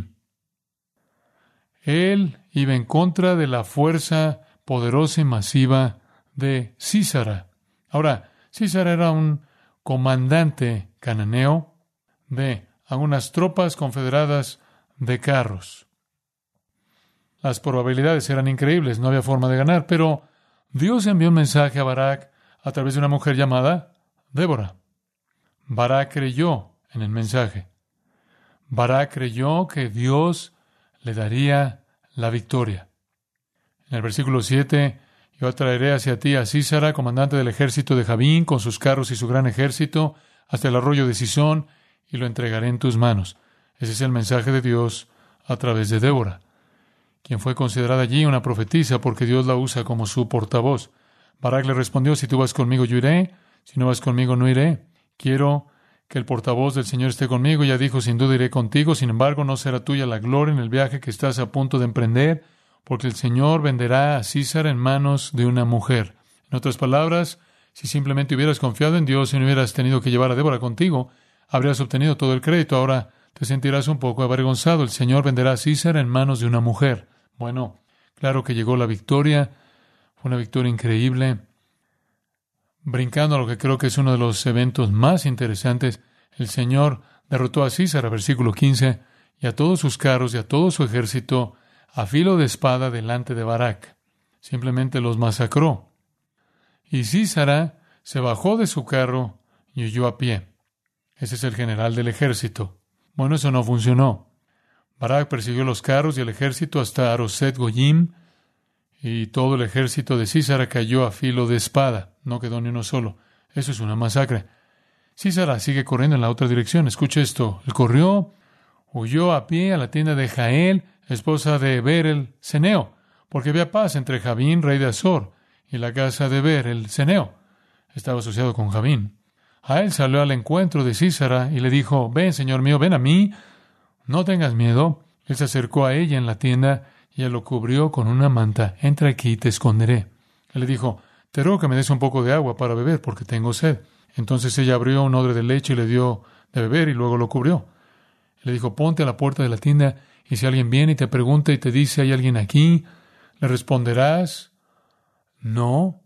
él iba en contra de la fuerza poderosa y masiva de Sísara. Ahora, Sísara era un comandante cananeo de algunas tropas confederadas de carros. Las probabilidades eran increíbles, no había forma de ganar, pero Dios envió un mensaje a Barak a través de una mujer llamada Débora. Barak creyó en el mensaje. Barak creyó que Dios le daría la victoria. En el versículo 7, yo traeré hacia ti a Sísara, comandante del ejército de Jabín, con sus carros y su gran ejército, hasta el arroyo de Sisón, y lo entregaré en tus manos. Ese es el mensaje de Dios a través de Débora, quien fue considerada allí una profetisa porque Dios la usa como su portavoz. Barak le respondió, si tú vas conmigo, yo iré. Si no vas conmigo, no iré. Quiero que el portavoz del Señor esté conmigo. Ella dijo, sin duda iré contigo. Sin embargo, no será tuya la gloria en el viaje que estás a punto de emprender, porque el Señor venderá a Sísara en manos de una mujer. En otras palabras, si simplemente hubieras confiado en Dios y no hubieras tenido que llevar a Débora contigo, habrías obtenido todo el crédito. Ahora te sentirás un poco avergonzado. El Señor venderá a Sísara en manos de una mujer. Bueno, claro que llegó la victoria. Fue una victoria increíble. Brincando a lo que creo que es uno de los eventos más interesantes, el Señor derrotó a Sísara, versículo 15, y a todos sus carros y a todo su ejército a filo de espada delante de Barak. Simplemente los masacró. Y Sísara se bajó de su carro y huyó a pie. Ese es el general del ejército. Bueno, eso no funcionó. Barak persiguió los carros y el ejército hasta Aroset Goyim, y todo el ejército de Sísara cayó a filo de espada. No quedó ni uno solo. Eso es una masacre. Sísara sigue corriendo en la otra dirección. Escuche esto. Él corrió, huyó a pie a la tienda de Jael, esposa de Eber el Ceneo, porque había paz entre Jabín, rey de Azor, y la casa de Eber el Ceneo. Estaba asociado con Jabín. Jael salió al encuentro de Sísara y le dijo, ven, señor mío, ven a mí. No tengas miedo. Él se acercó a ella en la tienda y ella lo cubrió con una manta. Entra aquí y te esconderé. Él le dijo, te ruego que me des un poco de agua para beber porque tengo sed. Entonces ella abrió un odre de leche y le dio de beber y luego lo cubrió. Le dijo, ponte a la puerta de la tienda y si alguien viene y te pregunta y te dice, ¿hay alguien aquí?, le responderás, no.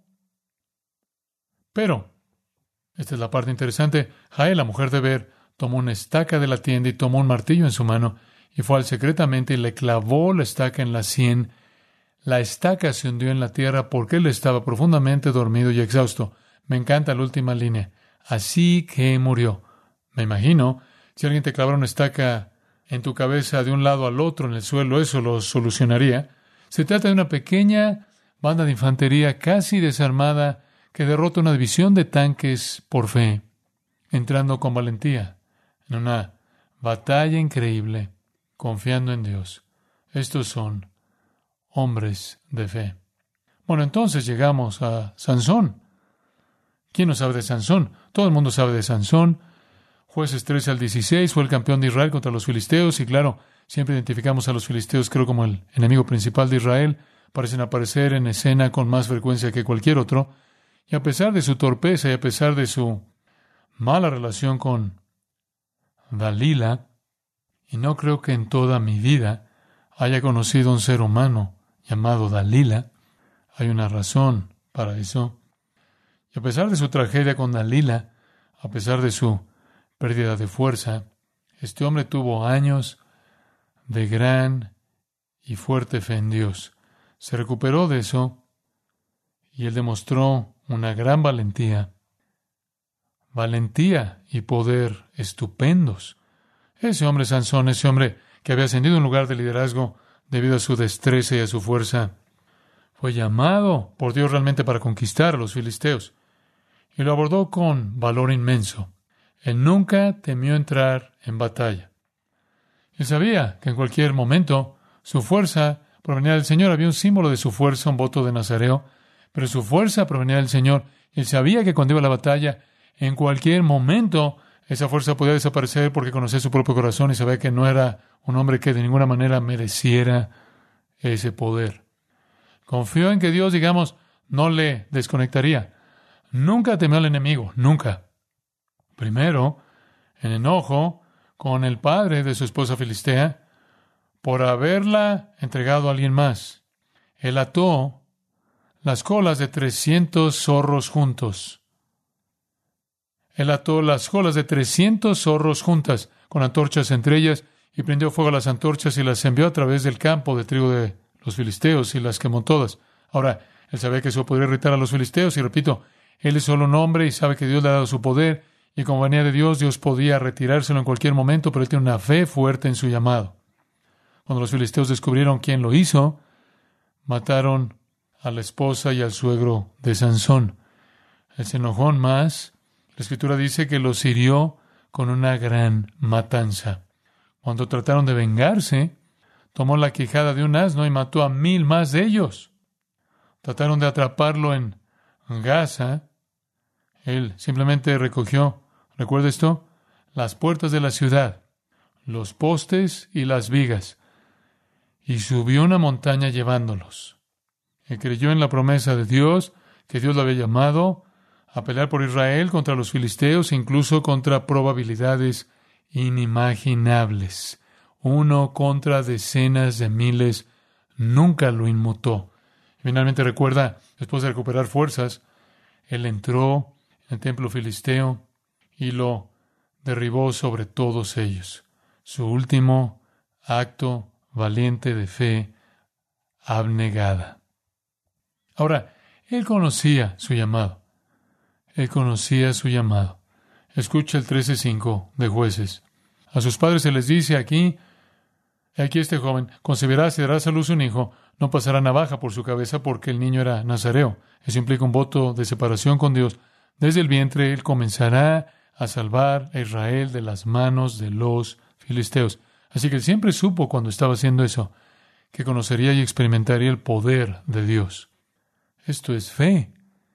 Pero, esta es la parte interesante, Jael, la mujer de Eber, tomó una estaca de la tienda y tomó un martillo en su mano y fue al secretamente y le clavó la estaca en la sien. La estaca se hundió en la tierra porque él estaba profundamente dormido y exhausto. Me encanta la última línea. Así que murió. Me imagino, si alguien te clavara una estaca en tu cabeza de un lado al otro en el suelo, eso lo solucionaría. Se trata de una pequeña banda de infantería casi desarmada que derrota una división de tanques por fe, entrando con valentía en una batalla increíble, confiando en Dios. Estos son hombres de fe. Bueno, entonces llegamos a Sansón. ¿Quién no sabe de Sansón? Todo el mundo sabe de Sansón. Jueces 13 al 16 fue el campeón de Israel contra los filisteos y claro, siempre identificamos a los filisteos creo como el enemigo principal de Israel. Parecen aparecer en escena con más frecuencia que cualquier otro. Y a pesar de su torpeza y a pesar de su mala relación con Dalila Y no creo que en toda mi vida haya conocido un ser humano llamado Dalila. Hay una razón para eso. Y a pesar de su tragedia con Dalila, a pesar de su pérdida de fuerza, este hombre tuvo años de gran y fuerte fe en Dios. Se recuperó de eso y él demostró una gran valentía y poder estupendos. Ese hombre Sansón, ese hombre que había ascendido a un lugar de liderazgo debido a su destreza y a su fuerza, fue llamado por Dios realmente para conquistar a los filisteos y lo abordó con valor inmenso. Él nunca temió entrar en batalla. Él sabía que en cualquier momento su fuerza provenía del Señor. Había un símbolo de su fuerza, un voto de Nazareo, pero su fuerza provenía del Señor. Él sabía que cuando iba a la batalla, en cualquier momento, esa fuerza podía desaparecer porque conocía su propio corazón y sabía que no era un hombre que de ninguna manera mereciera ese poder. Confió en que Dios, no le desconectaría. Nunca temió al enemigo, nunca. Primero, en enojo con el padre de su esposa filistea por haberla entregado a alguien más. Él ató las colas de 300 zorros juntos. Él ató las colas de 300 zorros juntas, con antorchas entre ellas, y prendió fuego a las antorchas y las envió a través del campo de trigo de los filisteos y las quemó todas. Ahora, él sabía que eso podría irritar a los filisteos, y repito, él es solo un hombre y sabe que Dios le ha dado su poder, y como venía de Dios, Dios podía retirárselo en cualquier momento, pero él tiene una fe fuerte en su llamado. Cuando los filisteos descubrieron quién lo hizo, mataron a la esposa y al suegro de Sansón. Él se enojó aún más. La Escritura dice que los hirió con una gran matanza. Cuando trataron de vengarse, tomó la quijada de un asno y mató a 1000 más de ellos. Trataron de atraparlo en Gaza. Él simplemente recogió, ¿recuerda esto?, las puertas de la ciudad, los postes y las vigas, y subió una montaña llevándolos. Él creyó en la promesa de Dios, que Dios lo había llamado a pelear por Israel contra los filisteos, incluso contra probabilidades inimaginables. 1 contra decenas de miles, nunca lo inmutó. Finalmente, recuerda, después de recuperar fuerzas, él entró en el templo filisteo y lo derribó sobre todos ellos. Su último acto valiente de fe abnegada. Ahora, él conocía su llamado. Escucha el 13:5 de Jueces. A sus padres se les dice aquí este joven concebirá y dará a luz un hijo, no pasará navaja por su cabeza porque el niño era nazareo. Eso implica un voto de separación con Dios. Desde el vientre él comenzará a salvar a Israel de las manos de los filisteos. Así que él siempre supo cuando estaba haciendo eso, que conocería y experimentaría el poder de Dios. Esto es fe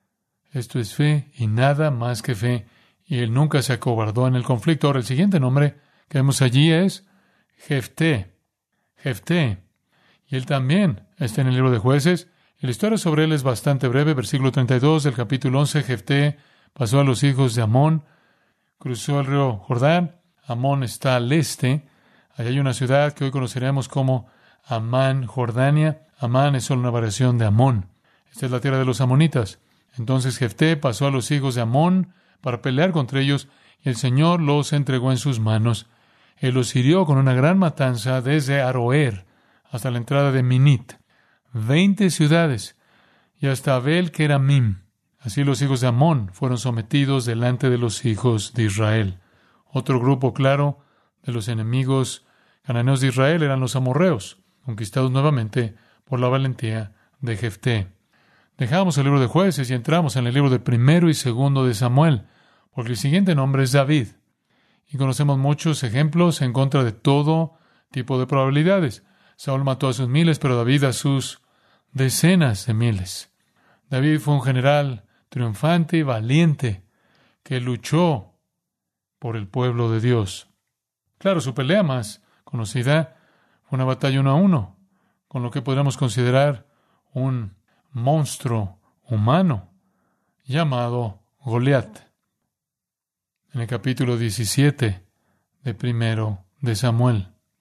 y nada más que fe. Y él nunca se acobardó en el conflicto. Ahora, el siguiente nombre que vemos allí es Jefté. Y él también está en el libro de Jueces. Y la historia sobre él es bastante breve. Versículo 32 del capítulo 11. Jefté pasó a los hijos de Amón, cruzó el río Jordán. Amón está al este. Allí hay una ciudad que hoy conoceremos como Amán, Jordania. Amán es solo una variación de Amón. Esta es la tierra de los amonitas. Entonces Jefté pasó a los hijos de Amón para pelear contra ellos, y el Señor los entregó en sus manos. Él los hirió con una gran matanza desde Aroer hasta la entrada de Minit, 20 ciudades, y hasta Abel Keramim. Así los hijos de Amón fueron sometidos delante de los hijos de Israel. Otro grupo claro de los enemigos cananeos de Israel eran los amorreos, conquistados nuevamente por la valentía de Jefté. Dejamos el libro de Jueces y entramos en el libro de 1 y 2 de Samuel, porque el siguiente nombre es David. Y conocemos muchos ejemplos en contra de todo tipo de probabilidades. Saúl mató a sus miles, pero David a sus decenas de miles. David fue un general triunfante y valiente que luchó por el pueblo de Dios. Claro, su pelea más conocida fue una batalla 1-1, con lo que podríamos considerar un monstruo humano llamado Goliat. En el capítulo 17 de 1 de Samuel.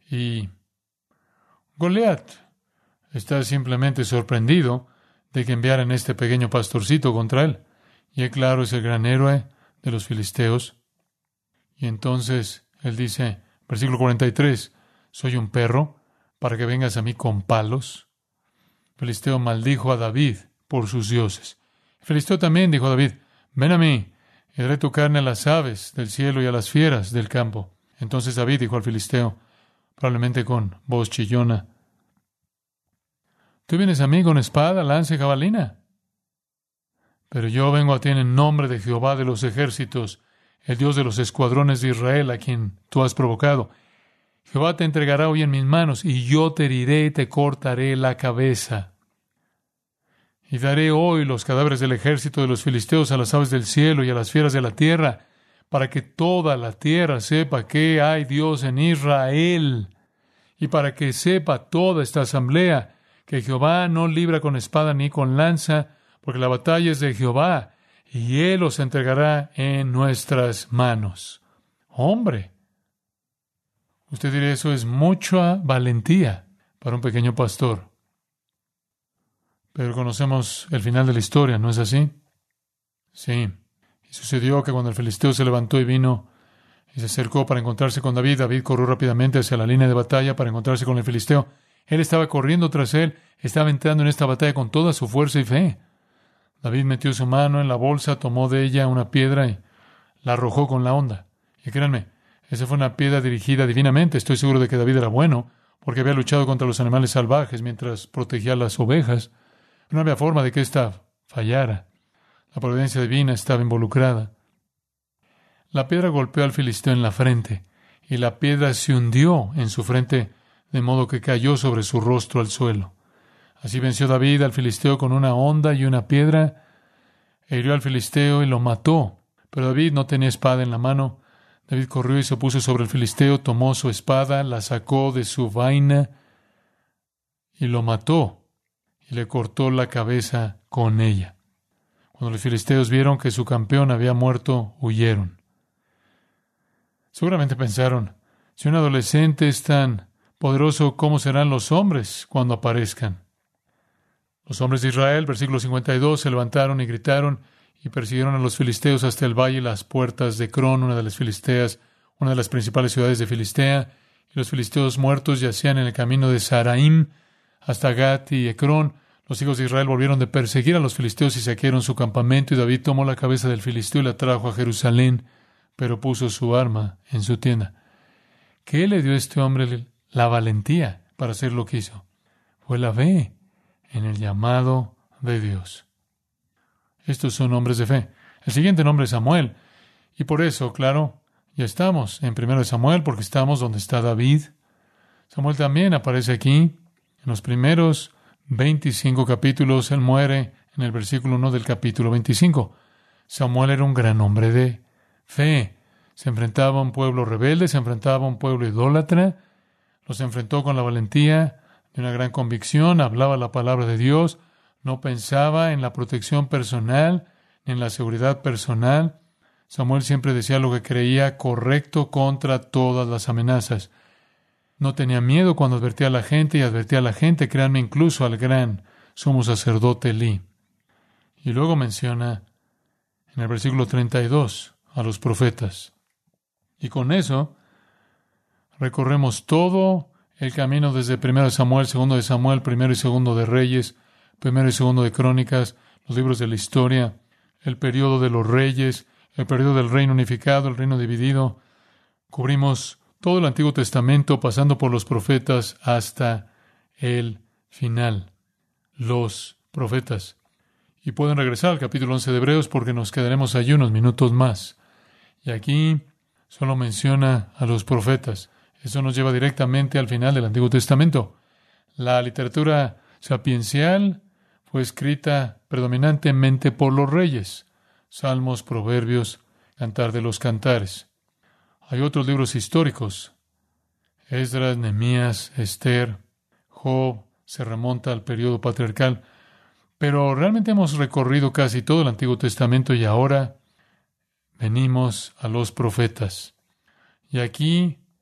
Y Goliat está simplemente sorprendido de que enviaran este pequeño pastorcito contra él. Y claro, es el gran héroe de los filisteos. Y entonces él dice, versículo 43, ¿soy un perro para que vengas a mí con palos? El filisteo maldijo a David por sus dioses. El filisteo también dijo a David, ven a mí, y daré tu carne a las aves del cielo y a las fieras del campo. Entonces David dijo al filisteo, probablemente con voz chillona, tú vienes a mí con espada, lanza y jabalina. Pero yo vengo a ti en el nombre de Jehová de los ejércitos, el Dios de los escuadrones de Israel, a quien tú has provocado. Jehová te entregará hoy en mis manos, y yo te heriré y te cortaré la cabeza. Y daré hoy los cadáveres del ejército de los filisteos a las aves del cielo y a las fieras de la tierra, para que toda la tierra sepa que hay Dios en Israel, y para que sepa toda esta asamblea que Jehová no libra con espada ni con lanza, porque la batalla es de Jehová, y Él os entregará en nuestras manos. Hombre, usted dirá, eso es mucha valentía para un pequeño pastor. Pero conocemos el final de la historia, ¿no es así? Sí. Y sucedió que cuando el filisteo se levantó y vino y se acercó para encontrarse con David, David corrió rápidamente hacia la línea de batalla para encontrarse con el filisteo. Él estaba corriendo tras él, estaba entrando en esta batalla con toda su fuerza y fe. David metió su mano en la bolsa, tomó de ella una piedra y la arrojó con la honda. Y créanme, esa fue una piedra dirigida divinamente. Estoy seguro de que David era bueno, porque había luchado contra los animales salvajes mientras protegía a las ovejas. No había forma de que ésta fallara. La providencia divina estaba involucrada. La piedra golpeó al filisteo en la frente, y la piedra se hundió en su frente, de modo que cayó sobre su rostro al suelo. Así venció David al filisteo con una honda y una piedra, hirió al filisteo y lo mató. Pero David no tenía espada en la mano. David corrió y se puso sobre el filisteo, tomó su espada, la sacó de su vaina y lo mató, y le cortó la cabeza con ella. Cuando los filisteos vieron que su campeón había muerto, huyeron. Seguramente pensaron, si un adolescente es tan poderoso, ¿cómo serán los hombres cuando aparezcan? Los hombres de Israel, versículo 52, se levantaron y gritaron y persiguieron a los filisteos hasta el valle y las puertas de Crón, una de las filisteas, una de las principales ciudades de Filistea. Y los filisteos muertos yacían en el camino de Saraim hasta Gat y Ecrón. Los hijos de Israel volvieron de perseguir a los filisteos y saquearon su campamento, y David tomó la cabeza del filisteo y la trajo a Jerusalén, pero puso su arma en su tienda. ¿Qué le dio a este hombre la valentía para hacer lo que hizo? Fue la fe en el llamado de Dios. Estos son hombres de fe. El siguiente nombre es Samuel. Y por eso, claro, ya estamos en 1 Samuel, porque estamos donde está David. Samuel también aparece aquí. En los primeros 25 capítulos, él muere en el versículo 1 del capítulo 25. Samuel era un gran hombre de fe. Se enfrentaba a un pueblo rebelde, se enfrentaba a un pueblo idólatra. Los enfrentó con la valentía de una gran convicción, hablaba la palabra de Dios, no pensaba en la protección personal, ni en la seguridad personal. Samuel siempre decía lo que creía correcto contra todas las amenazas. No tenía miedo cuando advertía a la gente, y advertía a la gente, créanme, incluso al gran sumo sacerdote Elí. Y luego menciona en el versículo 32 a los profetas. Y con eso recorremos todo el camino desde 1 Samuel, 2 de Samuel, 1 y 2 de Reyes, 1 y 2 de Crónicas, los libros de la historia, el periodo de los reyes, el periodo del reino unificado, el reino dividido. Cubrimos todo el Antiguo Testamento, pasando por los profetas hasta el final. Los profetas. Y pueden regresar al capítulo 11 de Hebreos, porque nos quedaremos allí unos minutos más. Y aquí solo menciona a los profetas. Eso nos lleva directamente al final del Antiguo Testamento. La literatura sapiencial fue escrita predominantemente por los reyes. Salmos, Proverbios, Cantar de los Cantares. Hay otros libros históricos. Esdras, Nehemías, Esther, Job, se remonta al periodo patriarcal. Pero realmente hemos recorrido casi todo el Antiguo Testamento y ahora venimos a los profetas. Y aquí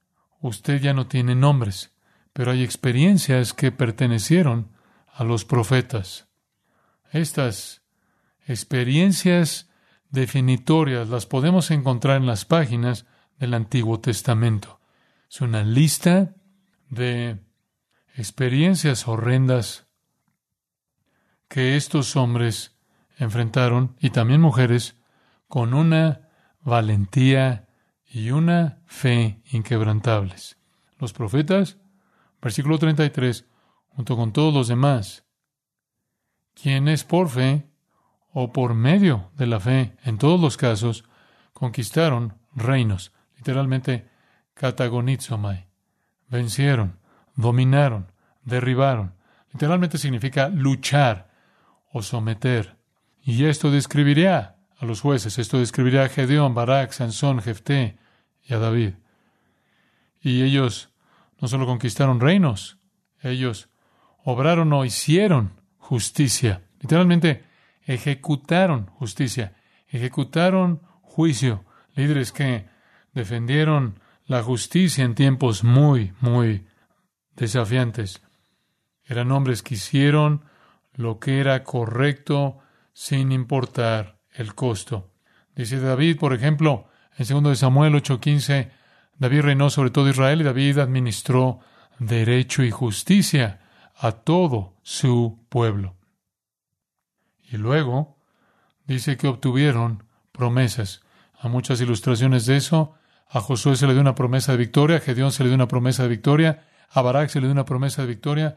usted ya no tiene nombres, pero hay experiencias que pertenecieron a los profetas. Estas experiencias definitorias las podemos encontrar en las páginas del Antiguo Testamento. Es una lista de experiencias horrendas que estos hombres enfrentaron, y también mujeres, con una valentía y una fe inquebrantables. Los profetas, versículo 33, junto con todos los demás, quienes por fe o por medio de la fe, en todos los casos, conquistaron reinos, literalmente katagonizomai, vencieron, dominaron, derribaron. Literalmente significa luchar o someter. Y esto describiría a los jueces, esto describiría a Gedeón, Barak, Sansón, Jefté y a David. Y ellos no solo conquistaron reinos, ellos obraron o hicieron justicia. Literalmente ejecutaron justicia, ejecutaron juicio. Líderes que defendieron la justicia en tiempos muy, muy desafiantes. Eran hombres que hicieron lo que era correcto sin importar el costo. Dice David, por ejemplo, en 2 Samuel 8:15, David reinó sobre todo Israel y David administró derecho y justicia a todo su pueblo. Y luego dice que obtuvieron promesas. Hay muchas ilustraciones de eso. A Josué se le dio una promesa de victoria, a Gedeón se le dio una promesa de victoria, a Barak se le dio una promesa de victoria.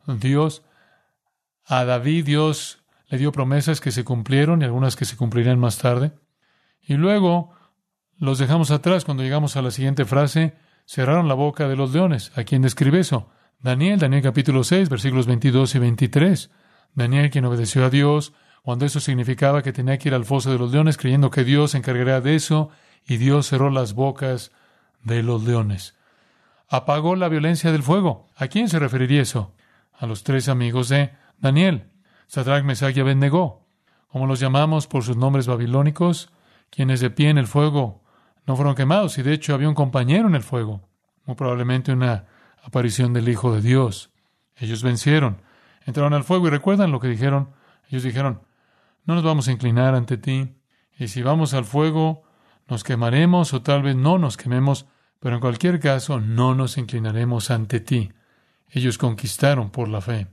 A David Dios le dio promesas que se cumplieron y algunas que se cumplirán más tarde. Y luego los dejamos atrás cuando llegamos a la siguiente frase: cerraron la boca de los leones. ¿A quién describe eso? Daniel capítulo 6, versículos 22 y 23. Daniel, quien obedeció a Dios, cuando eso significaba que tenía que ir al foso de los leones, creyendo que Dios se encargaría de eso, y Dios cerró las bocas de los leones. Apagó la violencia del fuego. ¿A quién se referiría eso? A los 3 amigos de Daniel, Sadrach, Mesach y Abednego, como los llamamos por sus nombres babilónicos, quienes de pie en el fuego no fueron quemados, y de hecho había un compañero en el fuego, muy probablemente una aparición del Hijo de Dios. Ellos vencieron, entraron al fuego y recuerdan lo que dijeron. Ellos dijeron: no nos vamos a inclinar ante ti, y si vamos al fuego nos quemaremos o tal vez no nos quememos, pero en cualquier caso no nos inclinaremos ante ti. Ellos conquistaron por la fe.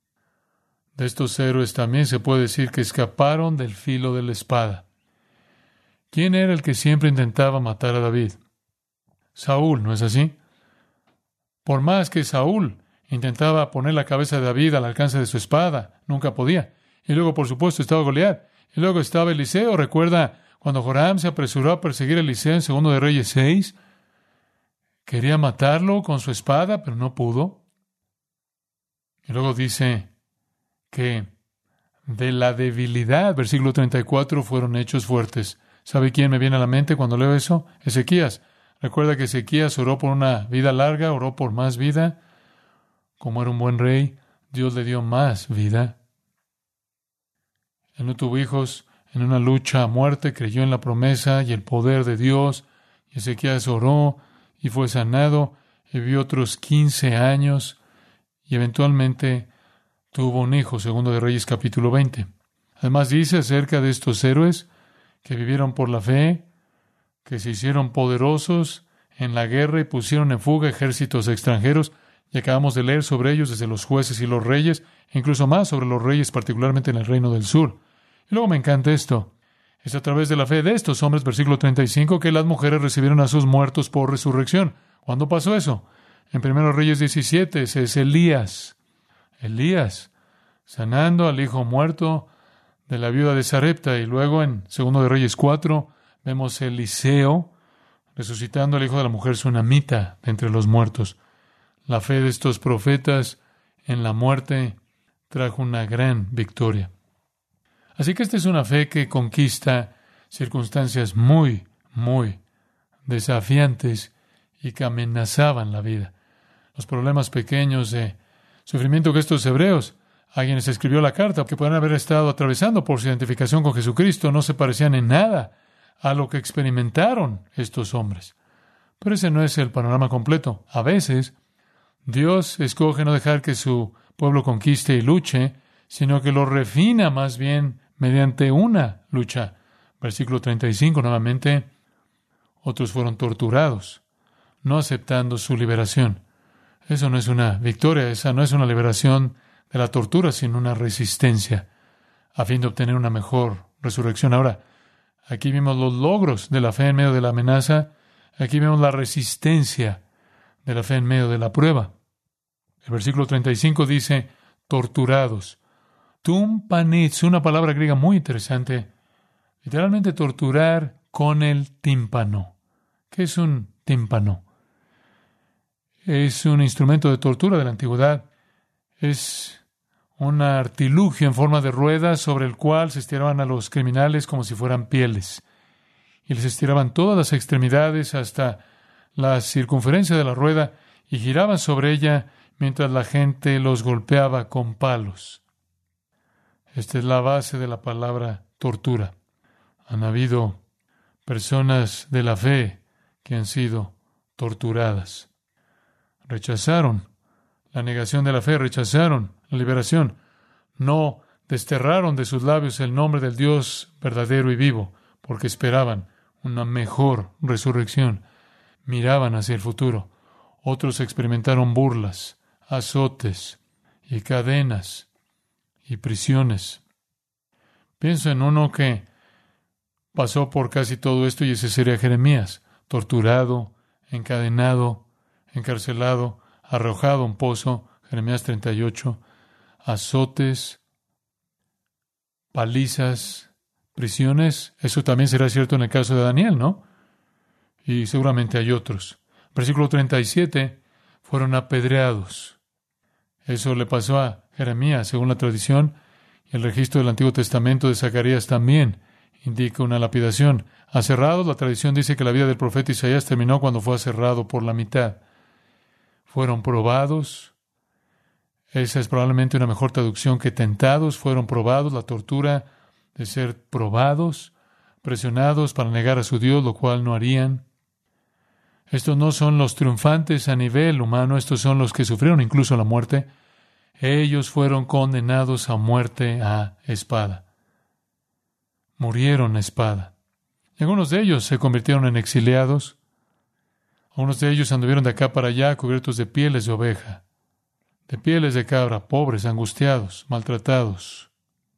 De estos héroes también se puede decir que escaparon del filo de la espada. ¿Quién era el que siempre intentaba matar a David? Saúl, ¿no es así? Por más que Saúl intentaba poner la cabeza de David al alcance de su espada, nunca podía. Y luego, por supuesto, estaba Goliat. Y luego estaba Eliseo. ¿Recuerda cuando Joram se apresuró a perseguir a Eliseo en 2 de Reyes 6? Quería matarlo con su espada, pero no pudo. Y luego dice que de la debilidad, versículo 34, fueron hechos fuertes. ¿Sabe quién me viene a la mente cuando leo eso? Ezequías. Recuerda que Ezequías oró por una vida larga, oró por más vida. Como era un buen rey, Dios le dio más vida. Él no tuvo hijos. En una lucha a muerte creyó en la promesa y el poder de Dios. Y Ezequías oró y fue sanado. Y vivió otros 15 años. Y eventualmente tuvo un hijo, 2 de Reyes capítulo 20. Además dice acerca de estos héroes que vivieron por la fe, que se hicieron poderosos en la guerra y pusieron en fuga ejércitos extranjeros. Y acabamos de leer sobre ellos desde los jueces y los reyes, e incluso más sobre los reyes, particularmente en el reino del sur. Y luego me encanta esto. Es a través de la fe de estos hombres, versículo 35, que las mujeres recibieron a sus muertos por resurrección. ¿Cuándo pasó eso? En 1 Reyes 17, ese es Elías, sanando al hijo muerto de la viuda de Sarepta. Y luego en 2 de Reyes 4, vemos Eliseo resucitando al hijo de la mujer sunamita de entre los muertos. La fe de estos profetas en la muerte trajo una gran victoria. Así que esta es una fe que conquista circunstancias muy, muy desafiantes y que amenazaban la vida. Los problemas pequeños de sufrimiento que estos hebreos, a quienes escribió la carta, que pueden haber estado atravesando por su identificación con Jesucristo, no se parecían en nada a lo que experimentaron estos hombres. Pero ese no es el panorama completo. A veces, Dios escoge no dejar que su pueblo conquiste y luche, sino que lo refina más bien mediante una lucha. Versículo 35, nuevamente, otros fueron torturados, no aceptando su liberación. Eso no es una victoria, esa no es una liberación de la tortura, sino una resistencia a fin de obtener una mejor resurrección. Ahora, aquí vimos los logros de la fe en medio de la amenaza. Aquí vemos la resistencia de la fe en medio de la prueba. El versículo 35 dice, torturados. Tumpanitz, una palabra griega muy interesante. Literalmente torturar con el tímpano. ¿Qué es un tímpano? Es un instrumento de tortura de la antigüedad. Es un artilugio en forma de ruedas sobre el cual se estiraban a los criminales como si fueran pieles. Y les estiraban todas las extremidades hasta la circunferencia de la rueda y giraban sobre ella mientras la gente los golpeaba con palos. Esta es la base de la palabra tortura. Han habido personas de la fe que han sido torturadas. Rechazaron la negación de la fe, rechazaron la liberación. No desterraron de sus labios el nombre del Dios verdadero y vivo, porque esperaban una mejor resurrección. Miraban hacia el futuro. Otros experimentaron burlas, azotes y cadenas y prisiones. Pienso en uno que pasó por casi todo esto y ese sería Jeremías, torturado, encadenado, encarcelado, arrojado a un pozo, Jeremías 38, azotes, palizas, prisiones. Eso también será cierto en el caso de Daniel, ¿no? Y seguramente hay otros. Versículo 37, fueron apedreados. Eso le pasó a Jeremías, según la tradición, y el registro del Antiguo Testamento de Zacarías también indica una lapidación. Aserrados, la tradición dice que la vida del profeta Isaías terminó cuando fue aserrado por la mitad. Fueron probados. Esa es probablemente una mejor traducción que tentados. Fueron probados, la tortura de ser probados, presionados para negar a su Dios, lo cual no harían. Estos no son los triunfantes a nivel humano, estos son los que sufrieron incluso la muerte. Ellos fueron condenados a muerte a espada. Murieron a espada. Y algunos de ellos se convirtieron en exiliados. Algunos de ellos anduvieron de acá para allá cubiertos de pieles de oveja, de pieles de cabra, pobres, angustiados, maltratados,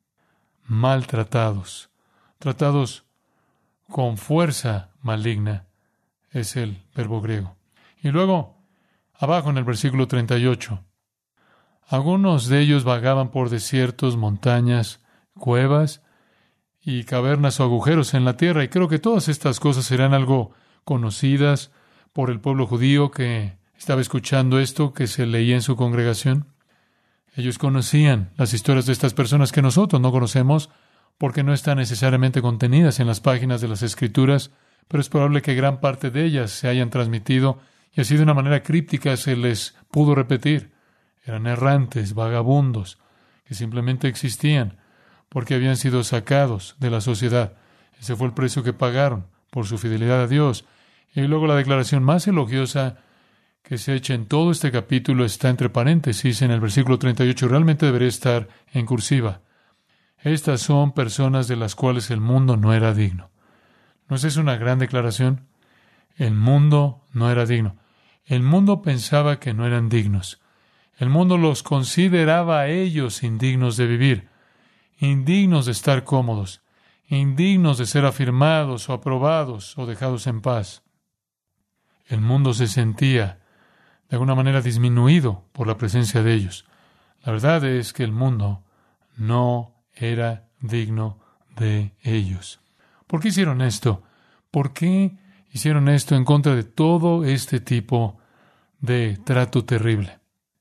tratados con fuerza maligna, es el verbo griego. Y luego, abajo en el versículo 38, algunos de ellos vagaban por desiertos, montañas, cuevas y cavernas o agujeros en la tierra. Y creo que todas estas cosas serán algo conocidas por el pueblo judío que estaba escuchando esto, que se leía en su congregación. Ellos conocían las historias de estas personas que nosotros no conocemos porque no están necesariamente contenidas en las páginas de las Escrituras, pero es probable que gran parte de ellas se hayan transmitido y así de una manera críptica se les pudo repetir. Eran errantes, vagabundos, que simplemente existían porque habían sido sacados de la sociedad. Ese fue el precio que pagaron por su fidelidad a Dios. Y luego la declaración más elogiosa que se echa en todo este capítulo está entre paréntesis en el versículo 38. Realmente debería estar en cursiva. Estas son personas de las cuales el mundo no era digno. ¿No es eso una gran declaración? El mundo no era digno. El mundo pensaba que no eran dignos. El mundo los consideraba a ellos indignos de vivir, indignos de estar cómodos, indignos de ser afirmados o aprobados o dejados en paz. El mundo se sentía de alguna manera disminuido por la presencia de ellos. La verdad es que el mundo no era digno de ellos. ¿Por qué hicieron esto? ¿Por qué hicieron esto en contra de todo este tipo de trato terrible?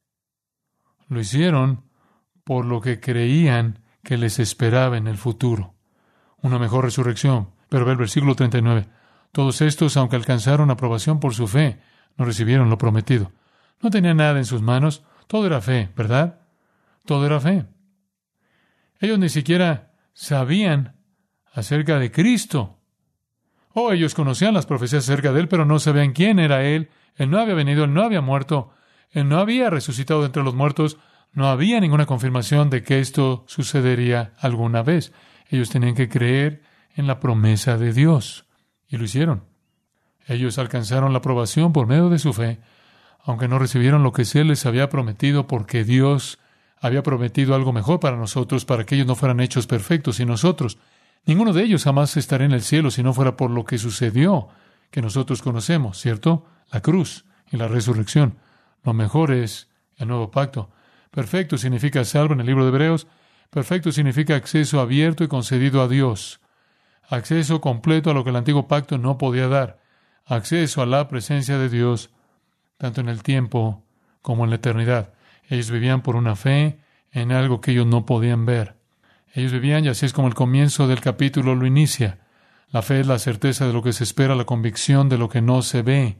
Lo hicieron por lo que creían que les esperaba en el futuro. Una mejor resurrección. Pero ve el versículo 39. Todos estos, aunque alcanzaron aprobación por su fe, no recibieron lo prometido. No tenían nada en sus manos. Todo era fe, ¿verdad? Todo era fe. Ellos ni siquiera sabían acerca de Cristo. Oh, ellos conocían las profecías acerca de Él, pero no sabían quién era Él. Él no había venido, Él no había muerto, Él no había resucitado de entre los muertos. No había ninguna confirmación de que esto sucedería alguna vez. Ellos tenían que creer en la promesa de Dios, y lo hicieron. Ellos alcanzaron la aprobación por medio de su fe, aunque no recibieron lo que Él les había prometido, porque Dios había prometido algo mejor para nosotros, para que ellos no fueran hechos perfectos y nosotros. Ninguno de ellos jamás estaría en el cielo si no fuera por lo que sucedió, que nosotros conocemos, ¿cierto? La cruz y la resurrección. Lo mejor es el nuevo pacto. Perfecto significa salvo en el libro de Hebreos. Perfecto significa acceso abierto y concedido a Dios. Acceso completo a lo que el antiguo pacto no podía dar. Acceso a la presencia de Dios, tanto en el tiempo como en la eternidad. Ellos vivían por una fe en algo que ellos no podían ver. Ellos vivían, y así es como el comienzo del capítulo lo inicia. La fe es la certeza de lo que se espera, la convicción de lo que no se ve.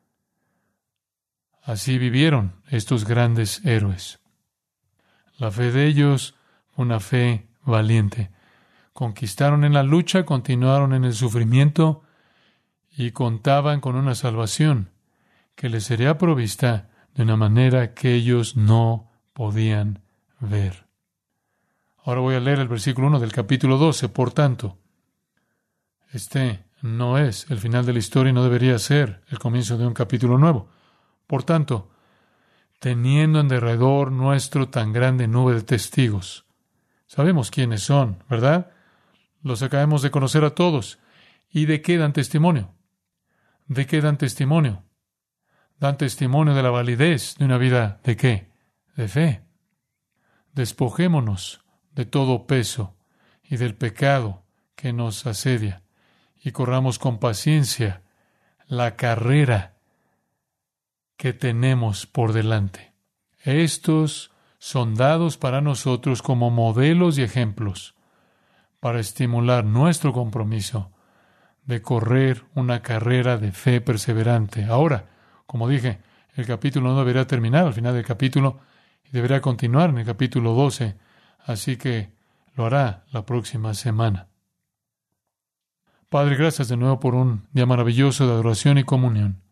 Así vivieron estos grandes héroes. La fe de ellos fue una fe valiente. Conquistaron en la lucha, continuaron en el sufrimiento y contaban con una salvación que les sería provista de una manera que ellos no podían ver. Ahora voy a leer el versículo 1 del capítulo 12. Por tanto, este no es el final de la historia y no debería ser el comienzo de un capítulo nuevo. Por tanto, teniendo en derredor nuestro tan grande nube de testigos. Sabemos quiénes son, ¿verdad? Los acabamos de conocer a todos. ¿Y de qué dan testimonio? ¿De qué dan testimonio? Dan testimonio de la validez de una vida, ¿de qué? De fe. Despojémonos de todo peso y del pecado que nos asedia y corramos con paciencia la carrera que tenemos por delante. Estos son dados para nosotros como modelos y ejemplos para estimular nuestro compromiso de correr una carrera de fe perseverante. Ahora, como dije, el capítulo no debería terminar al final del capítulo y debería continuar en el capítulo 12, así que lo hará la próxima semana. Padre, gracias de nuevo por un día maravilloso de adoración y comunión.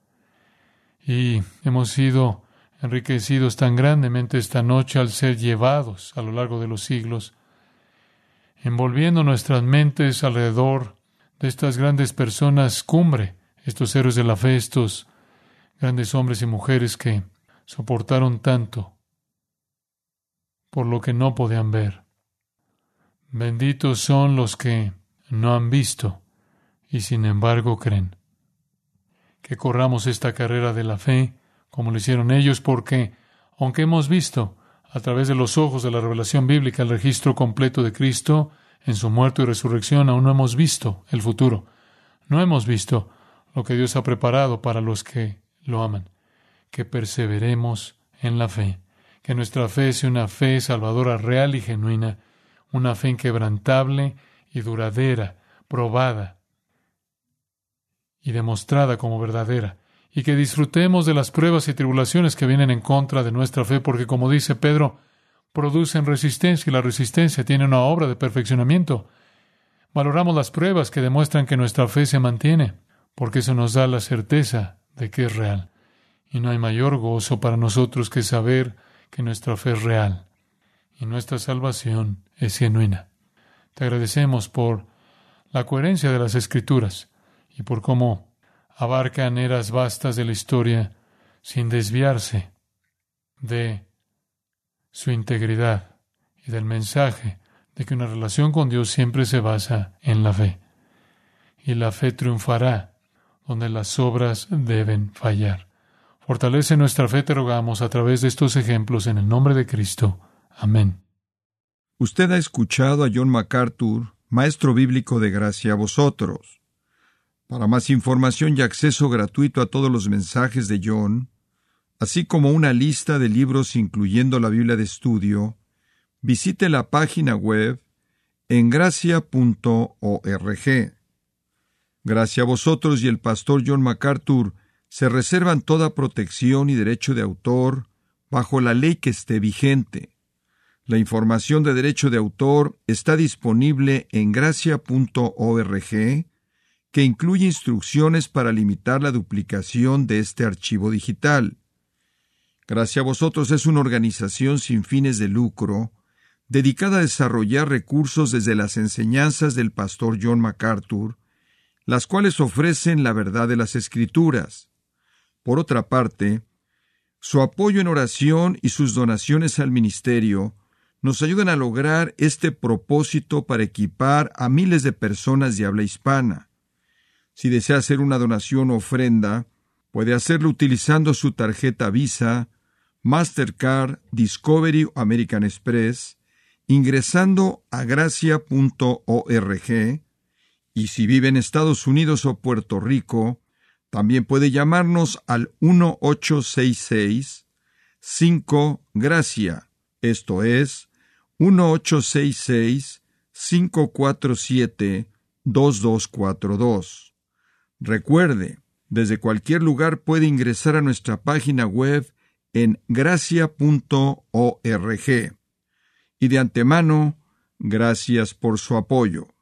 Y hemos sido enriquecidos tan grandemente esta noche al ser llevados a lo largo de los siglos, envolviendo nuestras mentes alrededor de estas grandes personas cumbre, estos héroes de la fe, estos grandes hombres y mujeres que soportaron tanto por lo que no podían ver. Benditos son los que no han visto y sin embargo creen. Que corramos esta carrera de la fe como lo hicieron ellos, porque aunque hemos visto a través de los ojos de la revelación bíblica el registro completo de Cristo en su muerte y resurrección, aún no hemos visto el futuro. No hemos visto lo que Dios ha preparado para los que lo aman. Que perseveremos en la fe. Que nuestra fe sea una fe salvadora real y genuina, una fe inquebrantable y duradera, probada y demostrada como verdadera. Y que disfrutemos de las pruebas y tribulaciones que vienen en contra de nuestra fe, porque como dice Pedro, producen resistencia y la resistencia tiene una obra de perfeccionamiento. Valoramos las pruebas que demuestran que nuestra fe se mantiene, porque eso nos da la certeza de que es real. Y no hay mayor gozo para nosotros que saber que nuestra fe es real y nuestra salvación es genuina. Te agradecemos por la coherencia de las Escrituras y por cómo abarcan eras vastas de la historia sin desviarse de su integridad y del mensaje de que una relación con Dios siempre se basa en la fe. Y la fe triunfará donde las obras deben fallar. Fortalece nuestra fe, te rogamos, a través de estos ejemplos en el nombre de Cristo. Amén. Usted ha escuchado a John MacArthur, maestro bíblico de gracia a vosotros. Para más información y acceso gratuito a todos los mensajes de John, así como una lista de libros incluyendo la Biblia de estudio, visite la página web en gracia.org. Gracia a vosotros y el pastor John MacArthur se reservan toda protección y derecho de autor bajo la ley que esté vigente. La información de derecho de autor está disponible en gracia.org que incluye instrucciones para limitar la duplicación de este archivo digital. Gracia a Vosotros es una organización sin fines de lucro, dedicada a desarrollar recursos desde las enseñanzas del pastor John MacArthur, las cuales ofrecen la verdad de las Escrituras. Por otra parte, su apoyo en oración y sus donaciones al ministerio nos ayudan a lograr este propósito para equipar a miles de personas de habla hispana. Si desea hacer una donación o ofrenda, puede hacerlo utilizando su tarjeta Visa, Mastercard, Discovery o American Express, ingresando a gracia.org, y si vive en Estados Unidos o Puerto Rico, también puede llamarnos al 1-866-5-GRACIA, esto es, 1-866-547-2242. Recuerde, desde cualquier lugar puede ingresar a nuestra página web en gracia.org. Y de antemano, gracias por su apoyo.